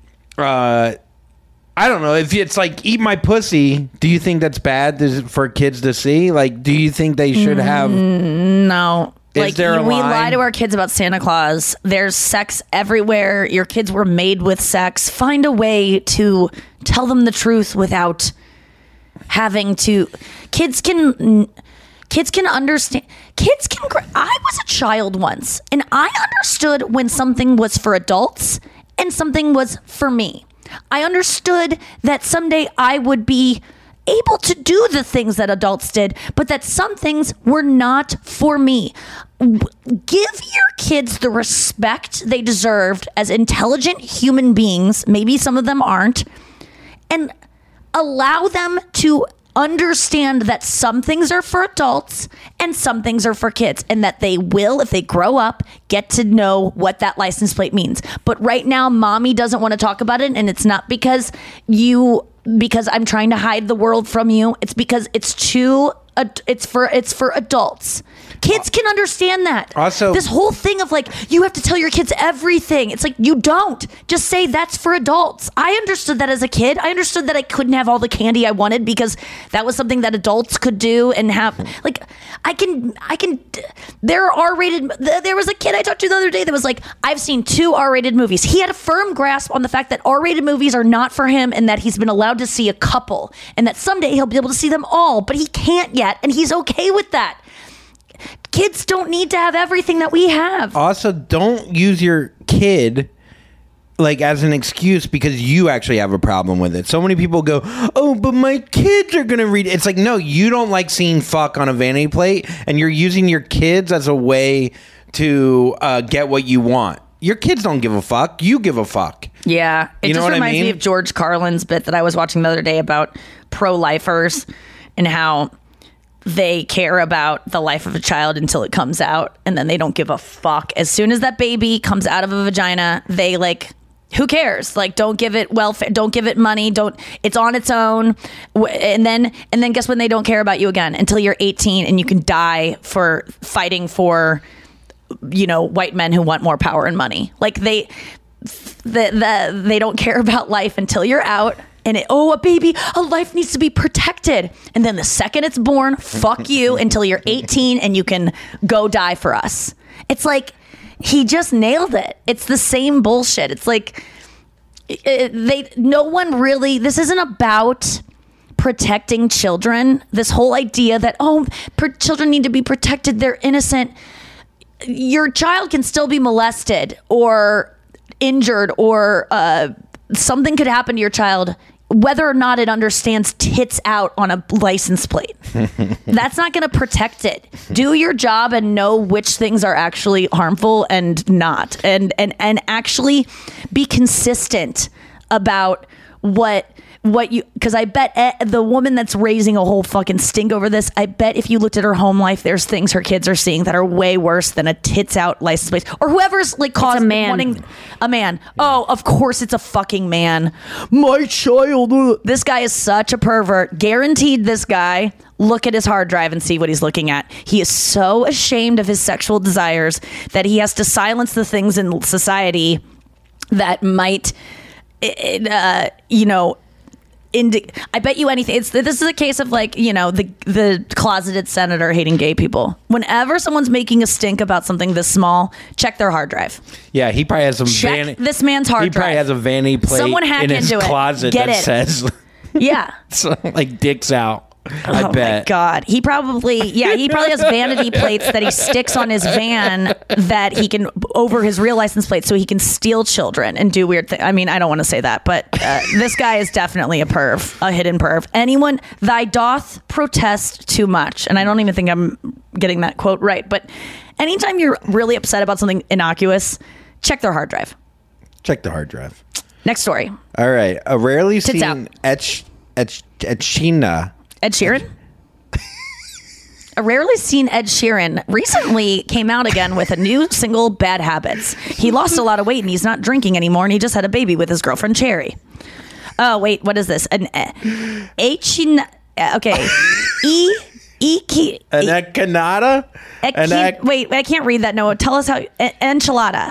uh I don't know if it's like eat my pussy. Do you think that's bad to, for kids to see? Like, do you think they should have? No. Is Like, there a we line? lie to our kids about Santa Claus. There's sex everywhere. Your kids were made with sex. Find a way to tell them the truth without having to. Kids can. Kids can understand. Kids can. gr- I was a child once, and I understood when something was for adults and something was for me. I understood that someday I would be able to do the things that adults did, but that some things were not for me. W- Give your kids the respect they deserved as intelligent human beings. Maybe some of them aren't. And allow them to understand that some things are for adults and some things are for kids, and that they will, if they grow up, get to know what that license plate means. But right now, mommy doesn't want to talk about it, and it's not because you because I'm trying to hide the world from you. It's because it's too ad- it's for it's for adults. Kids can understand that. Also- this whole thing of like, you have to tell your kids everything. It's like, you don't. Just say that's for adults. I understood that as a kid. I understood that I couldn't have all the candy I wanted because that was something that adults could do and have. Like, I can, I can, there are R-rated, there was a kid I talked to the other day that was like, I've seen two R-rated movies. He had a firm grasp on the fact that R-rated movies are not for him and that he's been allowed to see a couple and that someday he'll be able to see them all, but he can't yet, and he's okay with that. Kids don't need to have everything that we have. Also, don't use your kid like as an excuse because you actually have a problem with it. So many people go, oh, but my kids are gonna read it. It's like, no, you don't like seeing fuck on a vanity plate, and you're using your kids as a way to uh, get what you want. Your kids don't give a fuck. You give a fuck. Yeah. It You know just what I reminds me mean? of George Carlin's bit that I was watching the other day about pro-lifers and how they care about the life of a child until it comes out, and then they don't give a fuck. As soon as that baby comes out of a vagina, they like, who cares? Like, don't give it welfare, don't give it money, don't, it's on its own. W- And then, and then guess when they don't care about you again until you're eighteen and you can die for fighting for, you know, white men who want more power and money. Like, they, the, the, they don't care about life until you're out. And it, oh, a baby, a life needs to be protected. And then the second it's born, fuck you until you're eighteen and you can go die for us. It's like, he just nailed it. It's the same bullshit. It's like, it, they, no one really, this isn't about protecting children. This whole idea that, oh, per- children need to be protected, they're innocent. Your child can still be molested or injured, or uh, something could happen to your child, whether or not it understands tits out on a license plate. That's not going to protect it. Do your job and know which things are actually harmful and not, and and and actually be consistent about what what you, because I bet eh, the woman that's raising a whole fucking stink over this, I bet if you looked at her home life, there's things her kids are seeing that are way worse than a tits out license plate, or whoever's like causing a man. wanting a man. Oh, of course it's a fucking man. My child. This guy is such a pervert. Guaranteed this guy, look at his hard drive and see what he's looking at. He is so ashamed of his sexual desires that he has to silence the things in society that might, it, uh, you know, Indi- I bet you anything. It's this is a case of like, you know, the the closeted senator hating gay people. Whenever someone's making a stink about something this small, check their hard drive. Yeah, he probably has some Check vanity. this man's hard He probably drive. has a vanity plate Someone hack in his into it. closet Get that it. says, Yeah. so, like dicks out. I Oh bet. my God. He probably, yeah, he probably has vanity plates that he sticks on his van that he can, over his real license plate, so he can steal children and do weird things. I mean, I don't want to say that, but uh, this guy is definitely a perv, a hidden perv. Anyone, thy doth protest too much. And I don't even think I'm getting that quote right, but anytime you're really upset about something innocuous, check their hard drive. Check the hard drive. Next story. All right. A rarely Tits seen out. etch, etch, etchina. Ed Sheeran? A rarely seen Ed Sheeran recently came out again with a new single, Bad Habits. He lost a lot of weight and he's not drinking anymore, and he just had a baby with his girlfriend, Cherry. Oh, wait, what is this? An uh, Echin... Uh, okay. E... E... An echinata? An ec- Wait, I can't read that. No, tell us how... Uh, enchilada.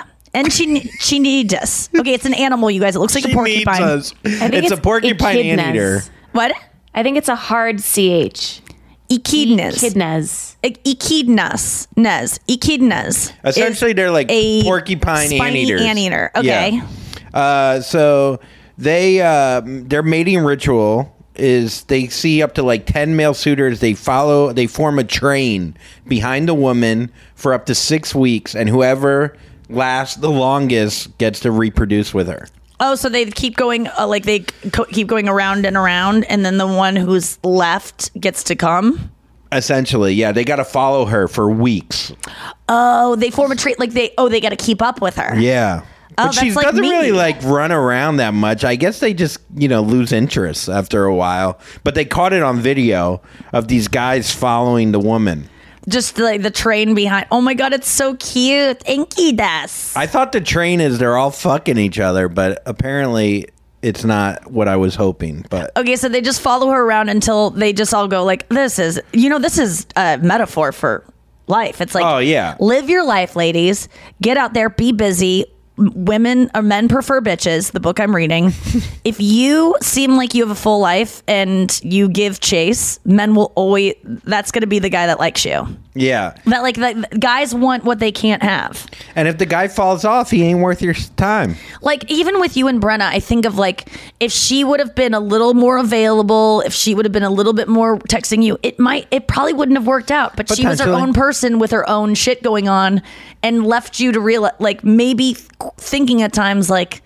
Enchinidas. Okay, it's an animal, you guys. It looks like She a porcupine. needs us. I think It's it's a porcupine echidnas. anteater. What? I think it's a hard C H. Echidnas. Echidnas. E- Echidnas. Nes. Echidnas. Essentially, is they're like a porcupine spiny anteaters. anteater. Okay. Yeah. Uh, so they uh, their mating ritual is they see up to like ten male suitors. They follow. They form a train behind the woman for up to six weeks, and whoever lasts the longest gets to reproduce with her. Oh, so they keep going, uh, like they co- keep going around and around, and then the one who's left gets to come? Essentially, yeah. They got to follow her for weeks. Oh, they form a trait, like they, oh, they got to keep up with her. Yeah. Oh, But she that's like doesn't me. really like run around that much. I guess they just, you know, lose interest after a while. But they caught it on video of these guys following the woman. Just like the train behind. Oh my God, it's so cute. Enkidas. I thought the train is they're all fucking each other, but apparently it's not what I was hoping. But Okay, so they just follow her around until they just all go like, this is, you know, this is a metaphor for life. It's like, Oh, yeah. live your life, ladies. Get out there, be busy. Women or men prefer bitches, the book I'm reading. If you seem like you have a full life and you give chase, men will always, that's going to be the guy that likes you. yeah. That like the guys want what they can't have. And if the guy falls off, he ain't worth your time. Like even with you and Brenna, I think of like if she would have been a little more available, if she would have been a little bit more texting you, it might, it probably wouldn't have worked out. But she was her Potentially. own person with her own shit going on, and left you to realize, like maybe thinking at times like,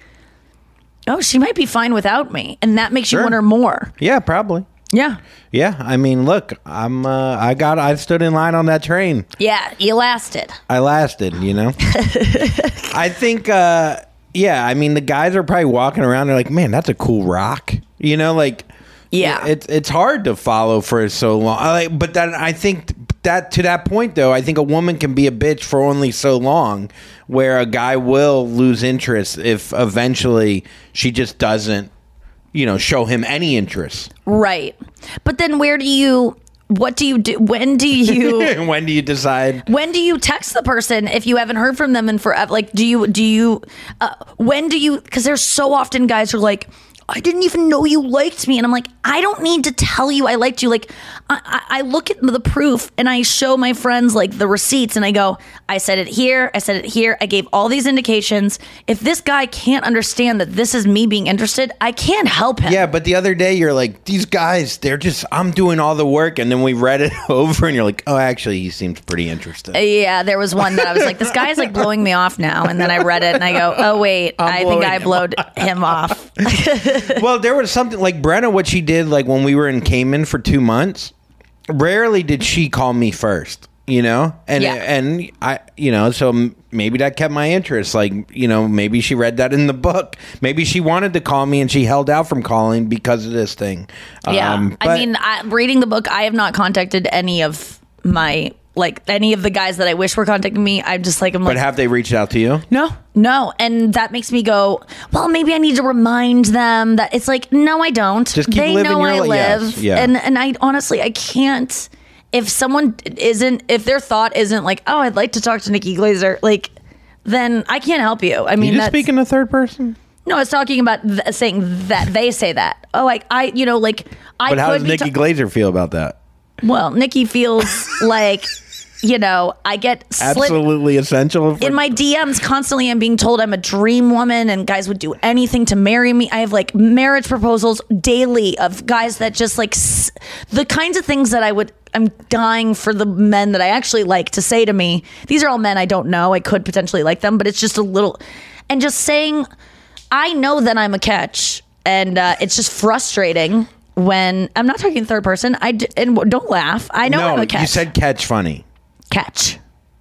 oh, she might be fine without me, and that makes you Sure. want her more. Yeah, probably. Yeah, Yeah, I mean, look, I'm uh, I got I stood in line on that train. yeah, you lasted. I lasted, you know. I think, uh, yeah. I mean, the guys are probably walking around. They're like, "Man, that's a cool rock," you know. Like, Yeah. it's it's hard to follow for so long. I Like, but then I think that to that point, though, I think a woman can be a bitch for only so long, where a guy will lose interest if eventually she just doesn't, you know, show him any interest. Right, but then where do you? What do you do? When do you? When do you decide? When do you text the person if you haven't heard from them in forever? Like, do you, do you, uh, when do you, because there's so often guys who are like, I didn't even know you liked me. And I'm like, I don't need to tell you I liked you. Like, I, I, I look at the proof and I show my friends like the receipts and I go, I said it here. I said it here. I gave all these indications. If this guy can't understand that this is me being interested, I can't help him. Yeah, but the other day you're like, these guys, they're just, I'm doing all the work. And then we read it over and you're like, oh, actually, he seems pretty interested. Yeah, there was one that I was like, this guy's like blowing me off now. And then I read it and I go, oh, wait, I'm I think I him blowed him off. Well, there was something like Brenna, what she did, like when we were in Cayman for two months, rarely did she call me first, you know? And, Yeah. and I, you know, so m- maybe that kept my interest. Like, you know, maybe she read that in the book. Maybe she wanted to call me and she held out from calling because of this thing. Yeah. Um, I but- mean, I, reading the book, I have not contacted any of my, like, any of the guys that I wish were contacting me. I'm just like, I'm But like, have they reached out to you? no, no. And that makes me go, well, maybe I need to remind them that it's like, no, I don't. Just keep they living know your I li- live. yes, yeah. And, and I honestly, I can't, if someone isn't, if their thought isn't like, oh, I'd like to talk to Nikki Glazer, like, then I can't help you. I mean, you just that's, speak in the third person? no, it's talking about th- saying that they say that. Oh, like I, you know, like I But how could does be Nikki ta- Glazer feel about that? Well, Nikki feels like, you know, I get slid Absolutely essential. For- in my D Ms constantly. I'm being told I'm a dream woman and guys would do anything to marry me. I have like marriage proposals daily of guys that just like s- the kinds of things that I would, I'm dying for the men that I actually like to say to me. These are all men I don't know. I could potentially like them, but it's just a little, and just saying, I know that I'm a catch, and uh, it's just frustrating when I'm not talking third person. I d- and don't laugh. I know no, I'm a catch. you said catch funny. Catch.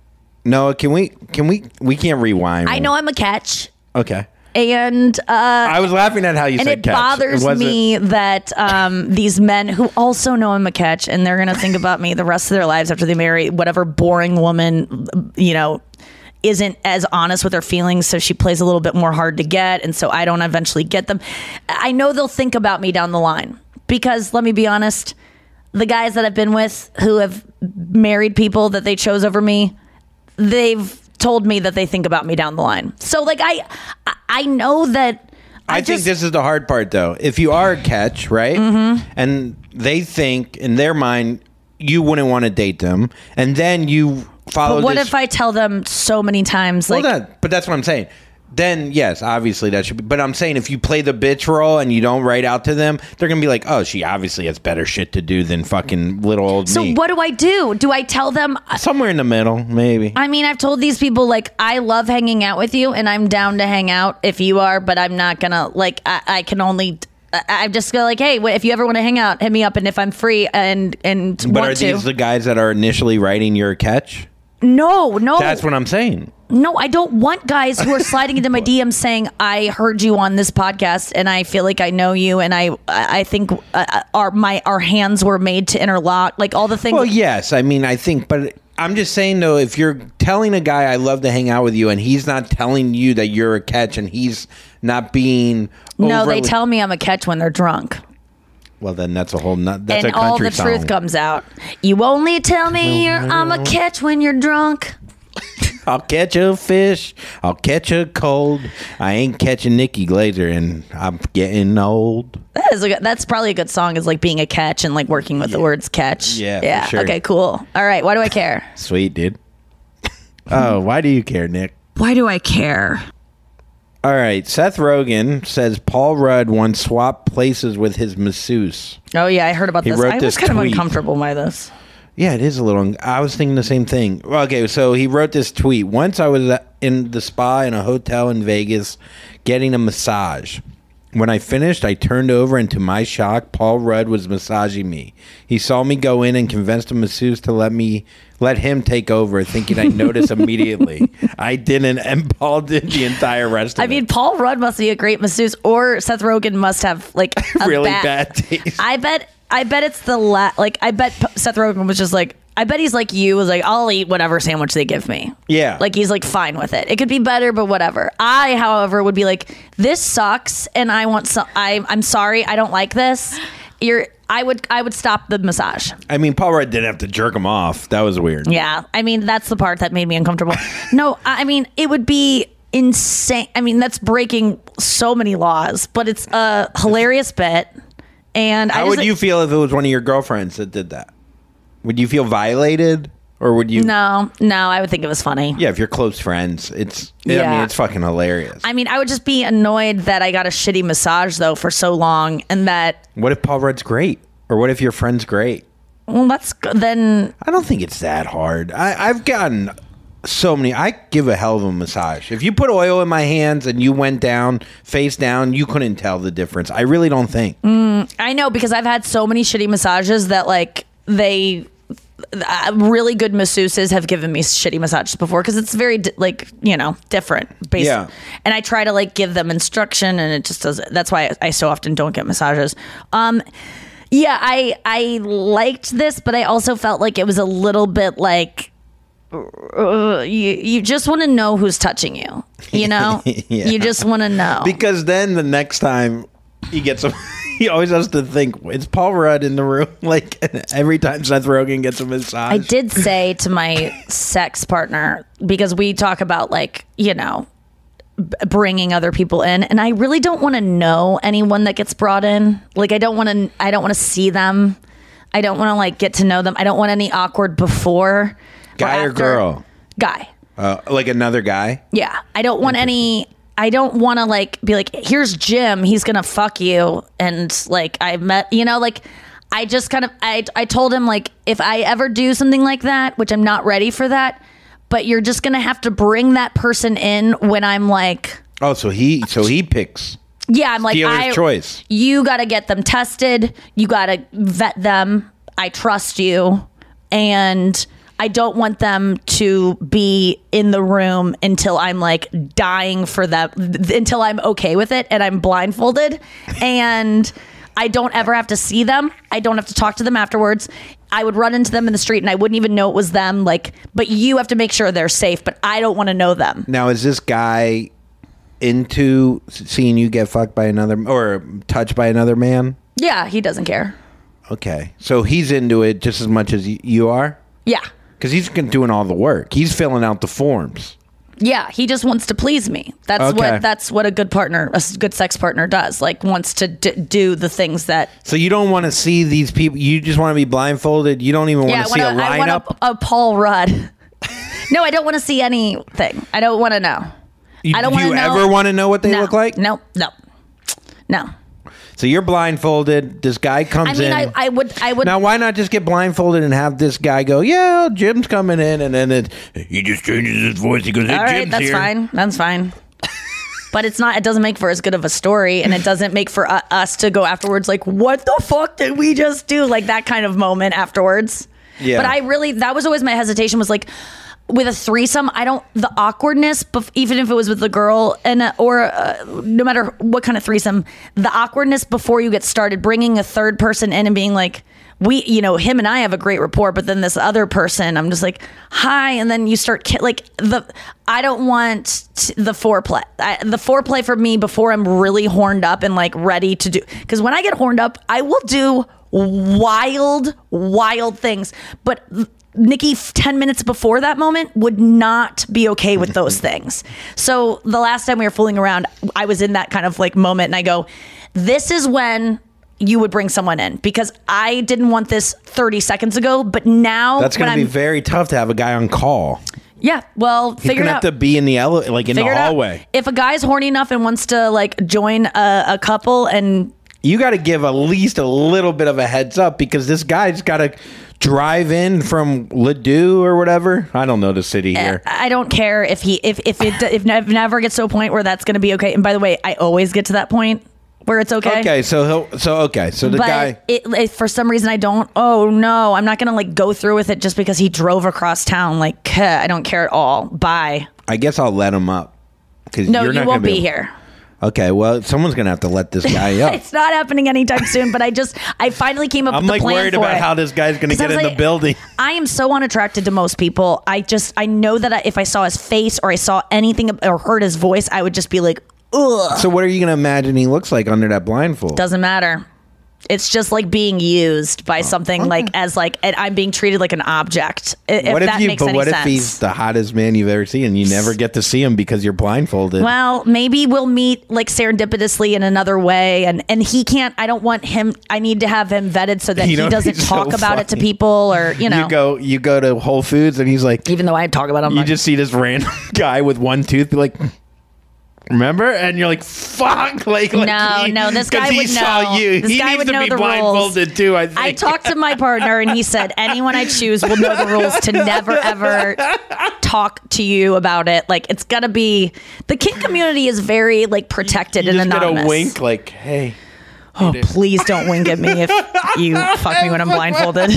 No, can we, can we, we can't rewind. I know I'm a catch, Okay. and uh, I was laughing at how you and said it catch. bothers wasn't- me that um, these men who also know I'm a catch, and they're gonna think about me the rest of their lives after they marry whatever boring woman, you know, isn't as honest with her feelings, so she plays a little bit more hard to get, and so I don't eventually get them. I know they'll think about me down the line, because let me be honest, the guys that I've been with who have married people that they chose over me, they've told me that they think about me down the line. So like I I know that I, I think just, this is the hard part, though. If you are a catch, right, Mm-hmm. and they think in their mind you wouldn't want to date them, and then you follow. but what this, if I tell them so many times Well, like that, but that's what I'm saying. Then yes, obviously that should be. But I'm saying if you play the bitch role and you don't write out to them, they're gonna be like, "Oh, she obviously has better shit to do than fucking little old so me." what do I do? Do I tell them? Somewhere in the middle, maybe. I mean, I've told these people like I love hanging out with you and I'm down to hang out if you are, but I'm not gonna like I, I can only I, I just go like, hey, if you ever want to hang out, hit me up, and if I'm free and and But want are to, these the guys that are initially writing your catch? no, no, That's what I'm saying. no, I don't want guys who are sliding into my D Ms saying I heard you on this podcast and I feel like I know you and I I think uh, our my our hands were made to interlock, like all the things. Well, yes. I mean, I think, but I'm just saying, though, if you're telling a guy I love to hang out with you and he's not telling you that you're a catch and he's not being. No, they overly- tell me I'm a catch when they're drunk. Well, then that's a whole. Not, that's and a country all the song. truth comes out. You only tell me you're I'm a catch when you're drunk. I'll catch a fish. I'll catch a cold. I ain't catching Nikki Glazer, and I'm getting old. That is a good, that's probably a good song. Is like being a catch and like working with the words catch. Yeah, for yeah. sure. Okay, cool. All right. Why do I care? Sweet, dude. Oh, why do you care, Nick? Why do I care? All right. Seth Rogen says Paul Rudd once swapped places with his masseuse. Oh yeah, I heard about He this. wrote I was this kind of tweet. uncomfortable by this. Yeah, it is a little. I was thinking the same thing. Okay, so he wrote this tweet. Once I was in the spa in a hotel in Vegas getting a massage. When I finished, I turned over, and to my shock, Paul Rudd was massaging me. He saw me go in and convinced the masseuse to let me let him take over, thinking I'd notice immediately. I didn't, and Paul did the entire rest of I it. mean, Paul Rudd must be a great masseuse, or Seth Rogen must have like a Really bad, bad taste. I bet. I bet it's the la- like. I bet P- Seth Rogen was just like. I bet he's like you. Was like, I'll eat whatever sandwich they give me. Yeah. Like he's like fine with it. It could be better, but whatever. I, however, would be like, this sucks, and I want some. I I'm sorry, I don't like this. You're. I would. I would stop the massage. I mean, Paul Rudd didn't have to jerk him off. That was weird. Yeah. I mean, that's the part that made me uncomfortable. No, I I mean, it would be. insane. I mean, that's breaking so many laws, but it's a hilarious bit. And how I just, would you feel if it was one of your girlfriends that did that? Would you feel violated, or would you? No, no, I would think it was funny. Yeah, if you're close friends, it's. Yeah. I mean, it's fucking hilarious. I mean, I would just be annoyed that I got a shitty massage though for so long, and that. What if Paul Rudd's great, or what if your friend's great? Well, that's good. Then I don't think it's that hard. I, I've gotten so many. I give a hell of a massage. If you put oil in my hands and you went down face down, you couldn't tell the difference. I really don't think. Mm, I know, because I've had so many shitty massages that like they uh, really good masseuses have given me shitty massages before, because it's very di- like you know different. Based, Yeah. And I try to like give them instruction, and it just doesn't. That's why I, I so often don't get massages. Um. Yeah, I I liked this, but I also felt like it was a little bit like uh, you you just want to know who's touching you. You know, Yeah. you just want to know. Because then the next time he gets a, he always has to think, it's Paul Rudd in the room. Like every time Seth Rogen gets a massage. I did say to my sex partner, because we talk about like you know b- bringing other people in, and I really don't want to know anyone that gets brought in. Like I don't want to I don't want to see them. I don't want to like get to know them. I don't want any awkward before. Guy or after. girl? Guy. Uh, like another guy? Yeah. I don't want any I don't want to like be like, here's Jim, he's gonna fuck you, and like I met you know like I just kind of I I told him like if I ever do something like that, which I'm not ready for that, but you're just gonna have to bring that person in when I'm like, Oh, so he so he picks. yeah, I'm like Dealer's I choice. You got to get them tested. You got to vet them. I trust you, and I don't want them to be in the room until I'm like dying for them, until I'm okay with it and I'm blindfolded, and I don't ever have to see them. I don't have to talk to them afterwards. I would run into them in the street and I wouldn't even know it was them. Like, but you have to make sure they're safe, but I don't want to know them. Now, is this guy into seeing you get fucked by another or touched by another man? Yeah, he doesn't care. Okay. So he's into it just as much as y- you are? Yeah. Because he's doing all the work. He's filling out the forms. Yeah, he just wants to please me. That's Okay. what that's what a good partner, a s- good sex partner does. Like wants to d- do the things that. So you don't want to see these people. You just want to be blindfolded. You don't even want Yeah, to I see wanna, a I want lineup. a, a Paul Rudd. No, I don't want to see anything. I don't want to know. You- I don't do want you to know. ever want to know what they No, look like? No, no, no. So you're blindfolded. This guy comes I mean, in. I, I would, I would. Now, why not just get blindfolded and have this guy go, yeah, Jim's coming in, and then it, he just changes his voice. He goes, hey, all right, Jim's that's here. fine. That's fine. But it's not. It doesn't make for as good of a story, and it doesn't make for uh, us to go afterwards like, what the fuck did we just do? Like that kind of moment afterwards. Yeah. But I really, that was always my hesitation. Was like, with a threesome, I don't the awkwardness, bef- even if it was with the girl, and uh, or uh, no matter what kind of threesome, the awkwardness before you get started, bringing a third person in and being like, we, you know, him and I have a great rapport, but then this other person, I'm just like, hi, and then you start ki- like the. I don't want t- the foreplay. I, the foreplay for me before I'm really horned up and like ready to do. Because when I get horned up, I will do wild, wild things, but. Nikki, ten minutes before that moment, would not be okay with those things. So the last time we were fooling around, I was in that kind of like moment, and I go, this is when you would bring someone in, because I didn't want this thirty seconds ago, but now That's going when to be I'm- very tough to have a guy on call. Yeah, well, He's figure going it to out. have to be in the ele- like in Figure the it out. hallway. If a guy's horny enough and wants to like join a, a couple, and You got to give at least a little bit of a heads up, because this guy's got to drive in from Ladue or whatever. I don't know the city here. I don't care if he if if it if it never gets to a point where that's going to be okay. And by the way, I always get to that point where it's okay. Okay, so he'll so okay, so the but guy. it, it, for some reason, I don't. Oh no, I'm not going to like go through with it just because he drove across town. Like, I don't care at all. Bye. I guess I'll let him up. Cause No, you're you not won't gonna be able- here. Okay, well, someone's gonna have to let this guy up. It's not happening anytime soon. But I just I finally came up I'm with like the plan worried for about it. how this guy's gonna 'Cause I get was in like, the building. I am so unattracted to most people. I just I know that I, if I saw his face or I saw anything or heard his voice, I would just be like, ugh. So what are you gonna imagine he looks like under that blindfold? Doesn't matter. It's just like being used by something okay. like as like and I'm being treated like an object. If What if that you? makes But any what sense. if he's the hottest man you've ever seen, and you never get to see him because you're blindfolded? Well, maybe we'll meet like serendipitously in another way, and and he can't. I don't want him. I need to have him vetted so that You he know, doesn't he's talk so about it to funny. people, or you know. You go, you go to Whole Foods, and he's like, even though I talk about him, you like, just see this random guy with one tooth, be like, remember? And you're like, fuck, like, like no, he, no, this 'cause guy he would know. saw you. This he guy needs would to know be the blindfolded rules. too. I think. I talked to my partner, and he said anyone I choose will know the rules to never ever talk to you about it. Like it's gotta be the kid community is very like protected you and just anonymous. get a wink, like, hey. Oh, please don't wink at me if you fuck me when I'm blindfolded.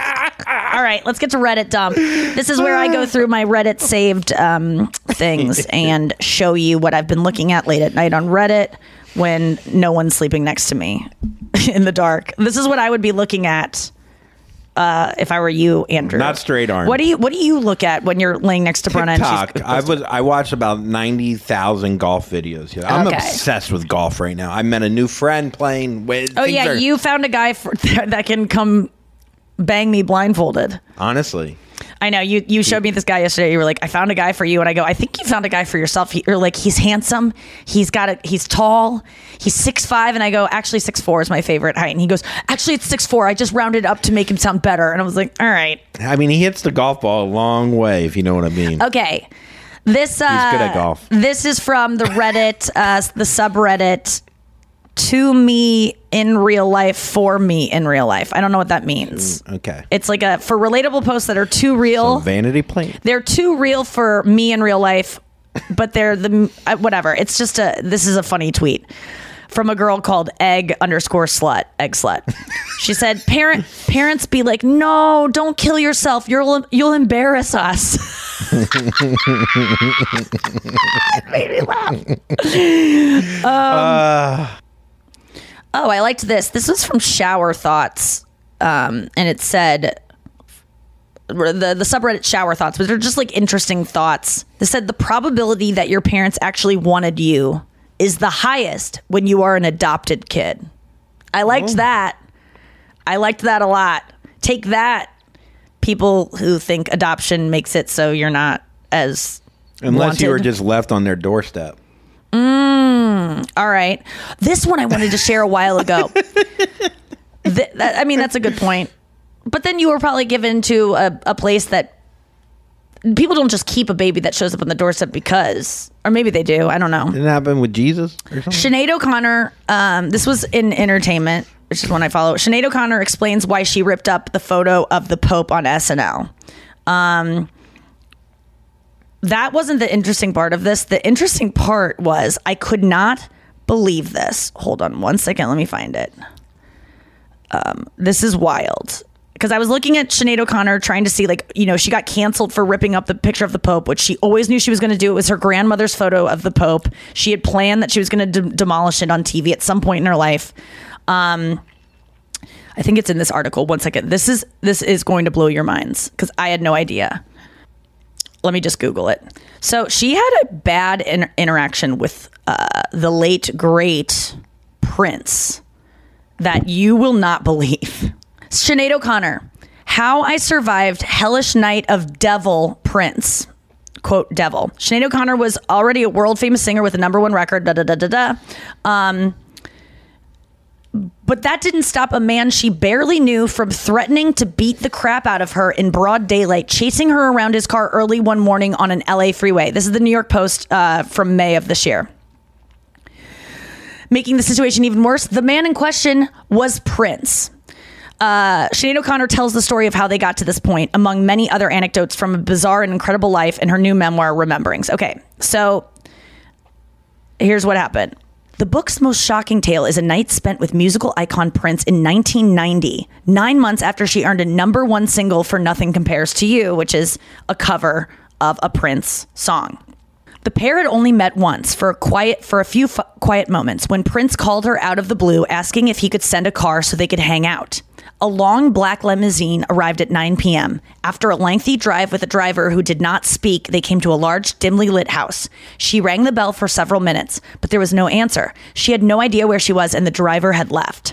All right, let's get to Reddit dump. This is where I go through my Reddit saved um, things and show you what I've been looking at late at night on Reddit when no one's sleeping next to me in the dark. This is what I would be looking at uh, if I were you, Andrew. Not straight arm. What do you What do you look at when you're laying next to Brenna? and she's- TikTok. I was I watched about ninety thousand golf videos. Yeah, I'm Okay. obsessed with golf right now. I met a new friend playing with. Oh things yeah, are- you found a guy for, that can come bang me blindfolded. honestly. I know you. You showed me this guy yesterday. You were like, "I found a guy for you," and I go, "I think you found a guy for yourself." He, you're like, "He's handsome. He's got a. He's tall. He's six five." And I go, "Actually, six four is my favorite height." And he goes, "Actually, it's six four. I just rounded up to make him sound better." And I was like, "All right, I mean, he hits the golf ball a long way, if you know what I mean. okay." This uh, He's good at golf. This is from the Reddit, uh, the subreddit. To me in real life, for me in real life. I don't know what that means. Okay. It's like a for relatable posts that are too real. Vanity plate. They're too real for me in real life, but they're the uh, whatever. It's just a. This is a funny tweet from a girl called egg underscore slut egg slut. She said, "Parent parents be like, no, don't kill yourself. You'll you'll embarrass us." It made me laugh. Um, Uh, Oh, I liked this. This was from Shower Thoughts, um, and it said the the subreddit Shower Thoughts, but they're just like interesting thoughts. They said the probability that your parents actually wanted you is the highest when you are an adopted kid. I liked that. I liked that a lot. Take that, people who think adoption makes it so you're not as unless you were wanted. just left on their doorstep. Mm, all right. This one I wanted to share a while ago. Th- that, I mean, that's a good point. But then you were probably given to a, a place that people don't just keep a baby that shows up on the doorstep because, or maybe they do. I don't know. Didn't it happen with Jesus or something? Sinead O'Connor, um, this was in Entertainment, which is one I follow. Sinead O'Connor explains why she ripped up the photo of the Pope on S N L. Um, that wasn't the interesting part of this. The interesting part was I could not believe this. Hold on one second. Let me find it. Um, this is wild. Because I was looking at Sinead O'Connor trying to see, like, you know, she got canceled for ripping up the picture of the Pope, which she always knew she was going to do. It was her grandmother's photo of the Pope. She had planned that she was going to de- demolish it on T V at some point in her life. Um, I think it's in this article. One second. This is this is going to blow your minds because I had no idea. Let me just Google it. So she had a bad in- interaction with uh, the late, great Prince that you will not believe. Sinead O'Connor, how I survived hellish night of devil Prince. Quote, devil. Sinead O'Connor was already a world famous singer with a number one record, da da da da da. Um, but that didn't stop a man she barely knew from threatening to beat the crap out of her in broad daylight, chasing her around his car early one morning on an L A freeway. This is the New York Post uh, from May of this year. Making the situation even worse, the man in question was Prince. Uh, Sinead O'Connor tells the story of how they got to this point, among many other anecdotes from a bizarre and incredible life in her new memoir, Rememberings. Okay, so here's what happened. The book's most shocking tale is a night spent with musical icon Prince in nineteen ninety, nine months after she earned a number one single for Nothing Compares to You, which is a cover of a Prince song. The pair had only met once for a quiet for a few f- quiet moments when Prince called her out of the blue, asking if he could send a car so they could hang out. A long black limousine arrived at nine p.m. After a lengthy drive with a driver who did not speak, they came to a large, dimly lit house. She rang the bell for several minutes, but there was no answer. She had no idea where she was, and the driver had left.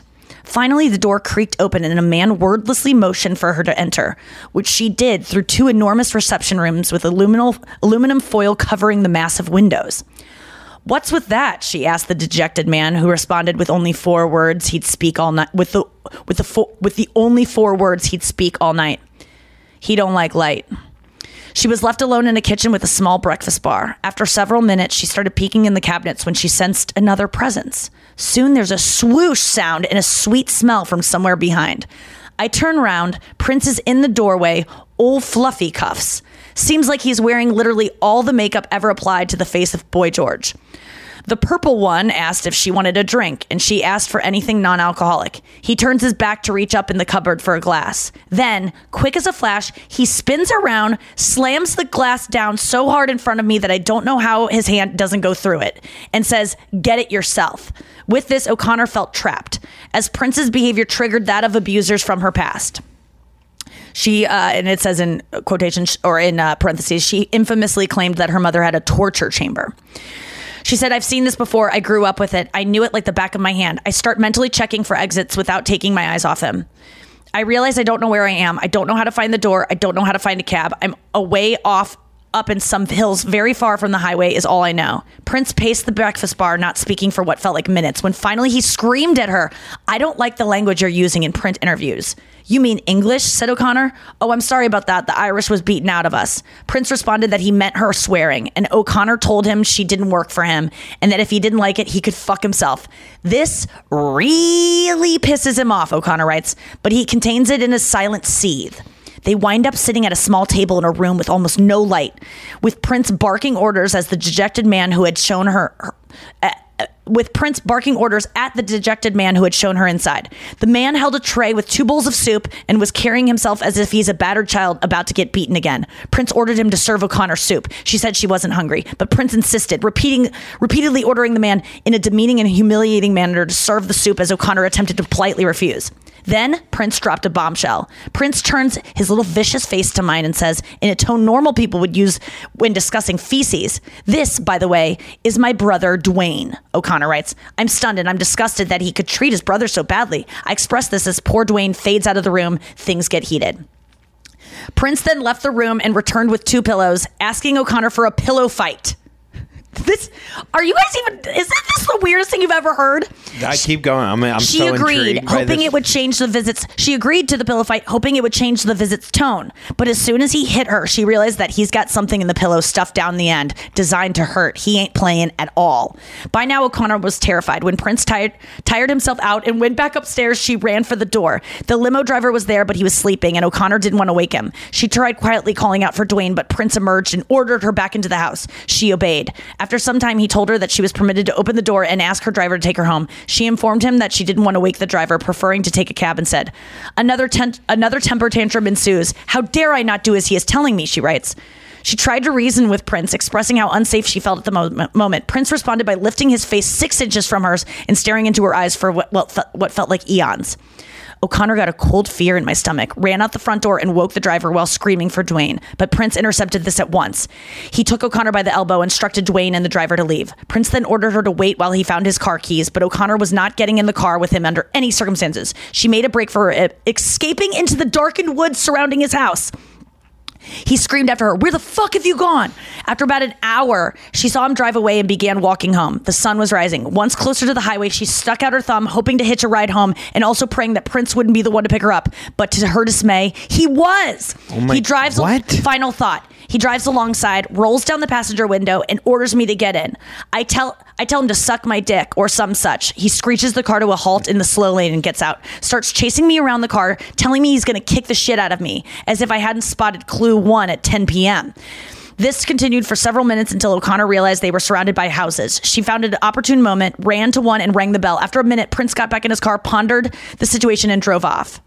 Finally, the door creaked open and a man wordlessly motioned for her to enter, which she did through two enormous reception rooms with aluminum, aluminum foil covering the massive windows. "What's with that?" she asked the dejected man, who responded with only four words he'd speak all night. With the with the fo- with the only four words he'd speak all night. "He don't like light." She was left alone in a kitchen with a small breakfast bar. After several minutes, she started peeking in the cabinets when she sensed another presence. Soon there's a swoosh sound and a sweet smell from somewhere behind. I turn around. Prince is in the doorway, old fluffy cuffs. Seems like he's wearing literally all the makeup ever applied to the face of Boy George. The purple one asked if she wanted a drink, and she asked for anything non-alcoholic. He turns his back to reach up in the cupboard for a glass. Then, quick as a flash, he spins around, slams the glass down so hard in front of me that I don't know how his hand doesn't go through it, and says, "Get it yourself." With this, O'Connor felt trapped, as Prince's behavior triggered that of abusers from her past. She, uh, and it says in quotation or in uh, parentheses, she infamously claimed that her mother had a torture chamber. She said, "I've seen this before. I grew up with it. I knew it like the back of my hand. I start mentally checking for exits without taking my eyes off him. I realize I don't know where I am. I don't know how to find the door. I don't know how to find a cab. I'm away off up in some hills very far from the highway is all I know." Prince paced the breakfast bar, not speaking for what felt like minutes, when finally he screamed at her, "I don't like the language you're using in print interviews." "You mean English?" said O'Connor. "Oh, I'm sorry about that. The Irish was beaten out of us." Prince responded that he meant her swearing, and O'Connor told him she didn't work for him, and that if he didn't like it, he could fuck himself. This really pisses him off, O'Connor writes, but he contains it in a silent seethe. They wind up sitting at a small table in a room with almost no light, with Prince barking orders as the dejected man who had shown her, her uh, with Prince barking orders at the dejected man who had shown her inside. The man held a tray with two bowls of soup and was carrying himself as if he's a battered child about to get beaten again. Prince ordered him to serve O'Connor soup. She said she wasn't hungry, but Prince insisted, repeating, repeatedly ordering the man in a demeaning and humiliating manner to serve the soup as O'Connor attempted to politely refuse. Then Prince dropped a bombshell. Prince turns his little vicious face to mine and says, in a tone normal people would use when discussing feces, "This, by the way, is my brother Dwayne." O'Connor writes, "I'm stunned and I'm disgusted that he could treat his brother so badly. I express this as poor Dwayne fades out of the room. Things get heated." Prince then left the room and returned with two pillows, asking O'Connor for a pillow fight. This, are you guys even, isn't this the weirdest thing you've ever heard? I keep going. I'm, I'm she so agreed, intrigued by hoping this. it would change the visits. She agreed to the pillow fight, hoping it would change the visit's tone. But as soon as he hit her, she realized that he's got something in the pillow stuffed down the end, designed to hurt. He ain't playing at all. By now, O'Connor was terrified. When Prince tired, tired himself out and went back upstairs, she ran for the door. The limo driver was there, but he was sleeping, and O'Connor didn't want to wake him. She tried quietly calling out for Dwayne, but Prince emerged and ordered her back into the house. She obeyed. After some time, he told her that she was permitted to open the door and ask her driver to take her home. She informed him that she didn't want to wake the driver, preferring to take a cab instead. Another ten- another temper tantrum ensues. "How dare I not do as he is telling me," she writes. She tried to reason with Prince, expressing how unsafe she felt at the mo- moment. Prince responded by lifting his face six inches from hers and staring into her eyes for what, what, fe- what felt like eons. O'Connor got a cold fear in my stomach, ran out the front door and woke the driver while screaming for Dwayne. But Prince intercepted this at once. He took O'Connor by the elbow, instructed Dwayne and the driver to leave. Prince then ordered her to wait while he found his car keys, but O'Connor was not getting in the car with him under any circumstances. She made a break for uh, escaping into the darkened woods surrounding his house. He screamed after her, "Where the fuck have you gone?" After about an hour, she saw him drive away and began walking home. The sun was rising. Once closer to the highway, she stuck out her thumb, hoping to hitch a ride home and also praying that Prince wouldn't be the one to pick her up. But to her dismay, he was. Oh my, he drives. What? Final thought. He drives alongside, rolls down the passenger window, and orders me to get in. I tell I tell him to suck my dick or some such. He screeches the car to a halt in the slow lane and gets out. Starts chasing me around the car, telling me he's going to kick the shit out of me, as if I hadn't spotted Clue one at ten p.m. This continued for several minutes until O'Connor realized they were surrounded by houses. She found an opportune moment, ran to one, and rang the bell. After a minute, Prince got back in his car, pondered the situation, and drove off.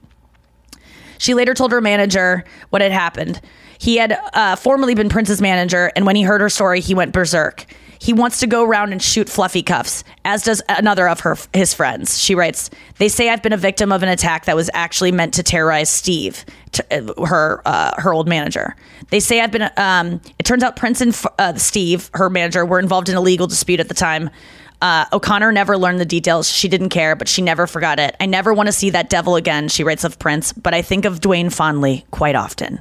She later told her manager what had happened. He had uh, formerly been Prince's manager, and when he heard her story, he went berserk. He wants to go around and shoot fluffy cuffs, as does another of her his friends. She writes, "They say I've been a victim of an attack that was actually meant to terrorize Steve, to, uh, her uh, her old manager. They say I've been. Um, it turns out Prince and uh, Steve, her manager, were involved in a legal dispute at the time. Uh, O'Connor never learned the details. She didn't care, but she never forgot it. I never want to see that devil again," she writes of Prince, "but I think of Dwayne fondly quite often."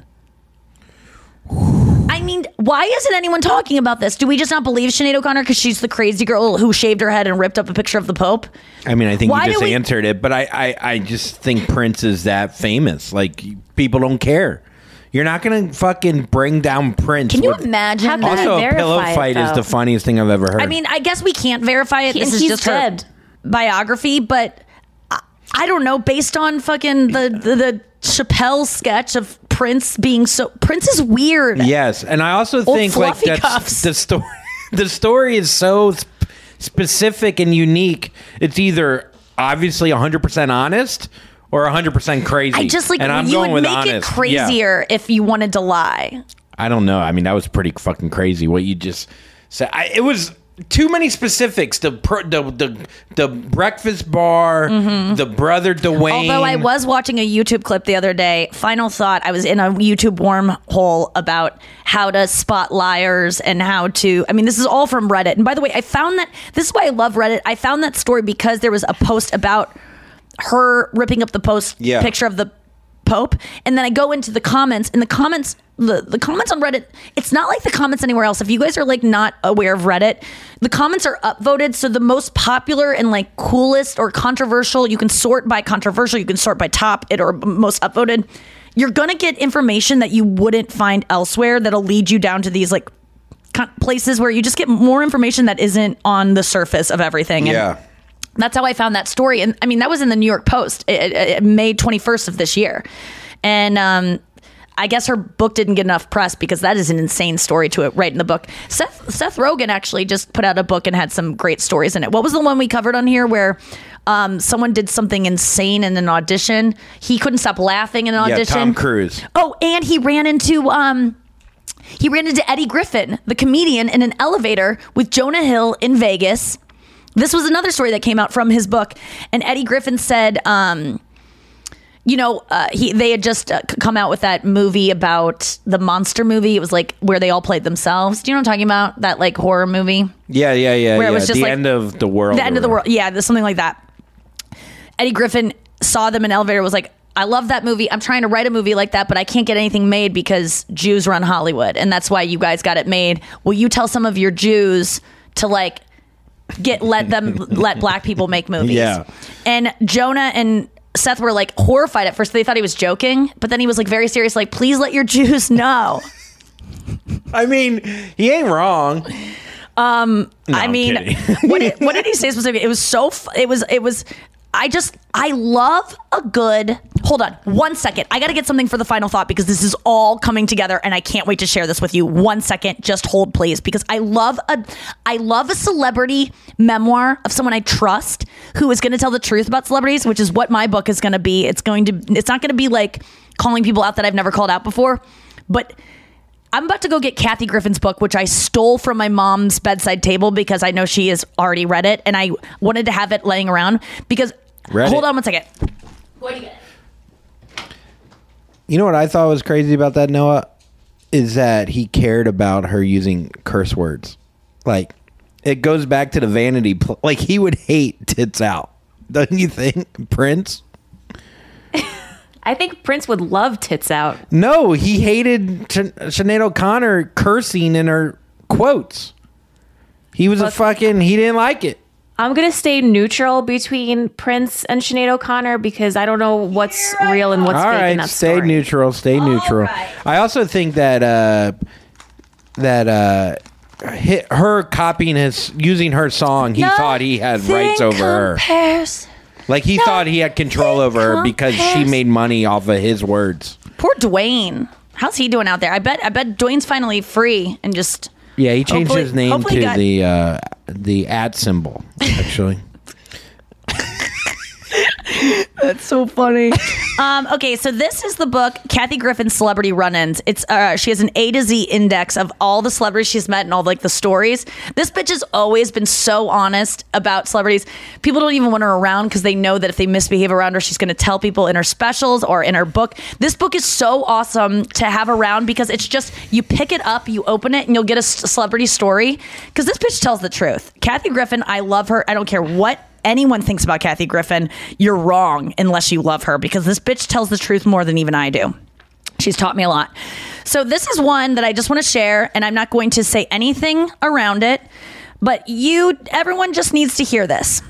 I mean, why isn't anyone talking about this? Do we just not believe Sinead O'Connor because she's the crazy girl who shaved her head and ripped up a picture of the Pope? I mean, I think Why you just do we- answered it, but I, I, I just think Prince is that famous. Like, people don't care. You're not going to fucking bring down Prince. Can you with- imagine? How can Also, we a pillow verify it, fight is though? the funniest thing I've ever heard. I mean, I guess we can't verify it. He- this is he's just dead. her biography, but I, I don't know. Based on fucking the, the the Chappelle sketch of Prince being so Prince is weird. Yes, and I also Old think like fluffy that's cuffs. the story. The story is so sp- specific and unique. It's either obviously one hundred percent honest or one hundred percent crazy. I just like and I'm you going would with make it honest. Yeah. crazier if you wanted to lie. I don't know. I mean, that was pretty fucking crazy. What you just said. I, it was too many specifics. The per, the, the the breakfast bar. The brother Dwayne. Although I was watching a YouTube clip the other day, final thought, I was in a YouTube wormhole about how to spot liars and how to, I mean, this is all from Reddit. And by the way, I found that, this is why I love Reddit. I found that story because there was a post about her ripping up the post Yeah. picture of the Pope. And then I go into the comments, and the comments, the, the comments on Reddit, it's not like the comments anywhere else. If you guys are like not aware of Reddit, the comments are upvoted. So the most popular and like coolest or controversial, you can sort by controversial, you can sort by top it or most upvoted. You're going to get information that you wouldn't find elsewhere that'll lead you down to these like con- places where you just get more information that isn't on the surface of everything. And Yeah. that's how I found that story. And I mean, that was in the New York Post, it, it, May twenty-first of this year. And um, I guess her book didn't get enough press because that is an insane story to it right in the book. Seth, Seth Rogen actually just put out a book and had some great stories in it. What was the one we covered on here where um, someone did something insane in an audition? He couldn't stop laughing in an Yeah, audition. Tom Cruise. Oh, and he ran into... Um, he ran into Eddie Griffin, the comedian, in an elevator with Jonah Hill in Vegas. This was another story that came out from his book. And Eddie Griffin said, um, you know, uh, he they had just uh, c- come out with that movie about the monster movie. It was like where they all played themselves. Do you know what I'm talking about? That like horror movie? Yeah, yeah, yeah. Where it yeah. was just the like- end of the world. The end of the world. Yeah, there's something like that. Eddie Griffin saw them in an elevator, was like, I love that movie. I'm trying to write a movie like that, but I can't get anything made because Jews run Hollywood. And that's why you guys got it made. Will you tell some of your Jews to like get, let them, let black people make movies? Yeah. And Jonah and Seth were like horrified at first. They thought he was joking, but then he was like very serious, like, please let your Jews know. I mean, he ain't wrong. Um, No, I I'm mean, kidding. what did, what did he say specifically? It was so, f- it was, it was, I just, I love a good, hold on one second. I got to get something for the final thought because this is all coming together and I can't wait to share this with you. One second, just hold please, because I love a, I love a celebrity memoir of someone I trust who is going to tell the truth about celebrities, which is what my book is going to be. It's going to, it's not going to be like calling people out that I've never called out before, but I'm about to go get Kathy Griffin's book, which I stole from my mom's bedside table because I know she has already read it, and I wanted to have it laying around because. Read hold it. on one second. What do you get? You know what I thought was crazy about that, Noah? Is that he cared about her using curse words. Like, it goes back to the vanity. Pl- like, he would hate tits out. Don't you think, Prince? I think Prince would love tits out. No, he hated Sh- Sinead O'Connor cursing in her quotes. He was a fucking, he didn't like it. I'm going to stay neutral between Prince and Sinead O'Connor because I don't know what's real and what's All fake right, in that stay story. neutral. Stay neutral. I also think that uh, that uh, hit, her copying his using her song, he thought he had rights over her. Compares. Like he thought he had control over her because she compares. made money off of his words. Poor Dwayne. How's he doing out there? I bet. I bet Dwayne's finally free and just. Yeah, he changed Hopefully- his name hopefully to got- the uh, the at symbol. Actually, That's so funny. um, okay, so this is the book, Kathy Griffin's Celebrity Run-Ins. It's uh, she has an A to Z index of all the celebrities she's met and all like the stories. This bitch has always been so honest about celebrities. People don't even want her around because they know that if they misbehave around her, she's going to tell people in her specials or in her book. This book is so awesome to have around because it's just, you pick it up, you open it, and you'll get a celebrity story because this bitch tells the truth. Kathy Griffin, I love her. I don't care what anyone thinks about Kathy Griffin, you're wrong unless you love her because this bitch tells the truth more than even I do. She's taught me a lot. So this is one that I just want to share, and I'm not going to say anything around it, but you, everyone just needs to hear this.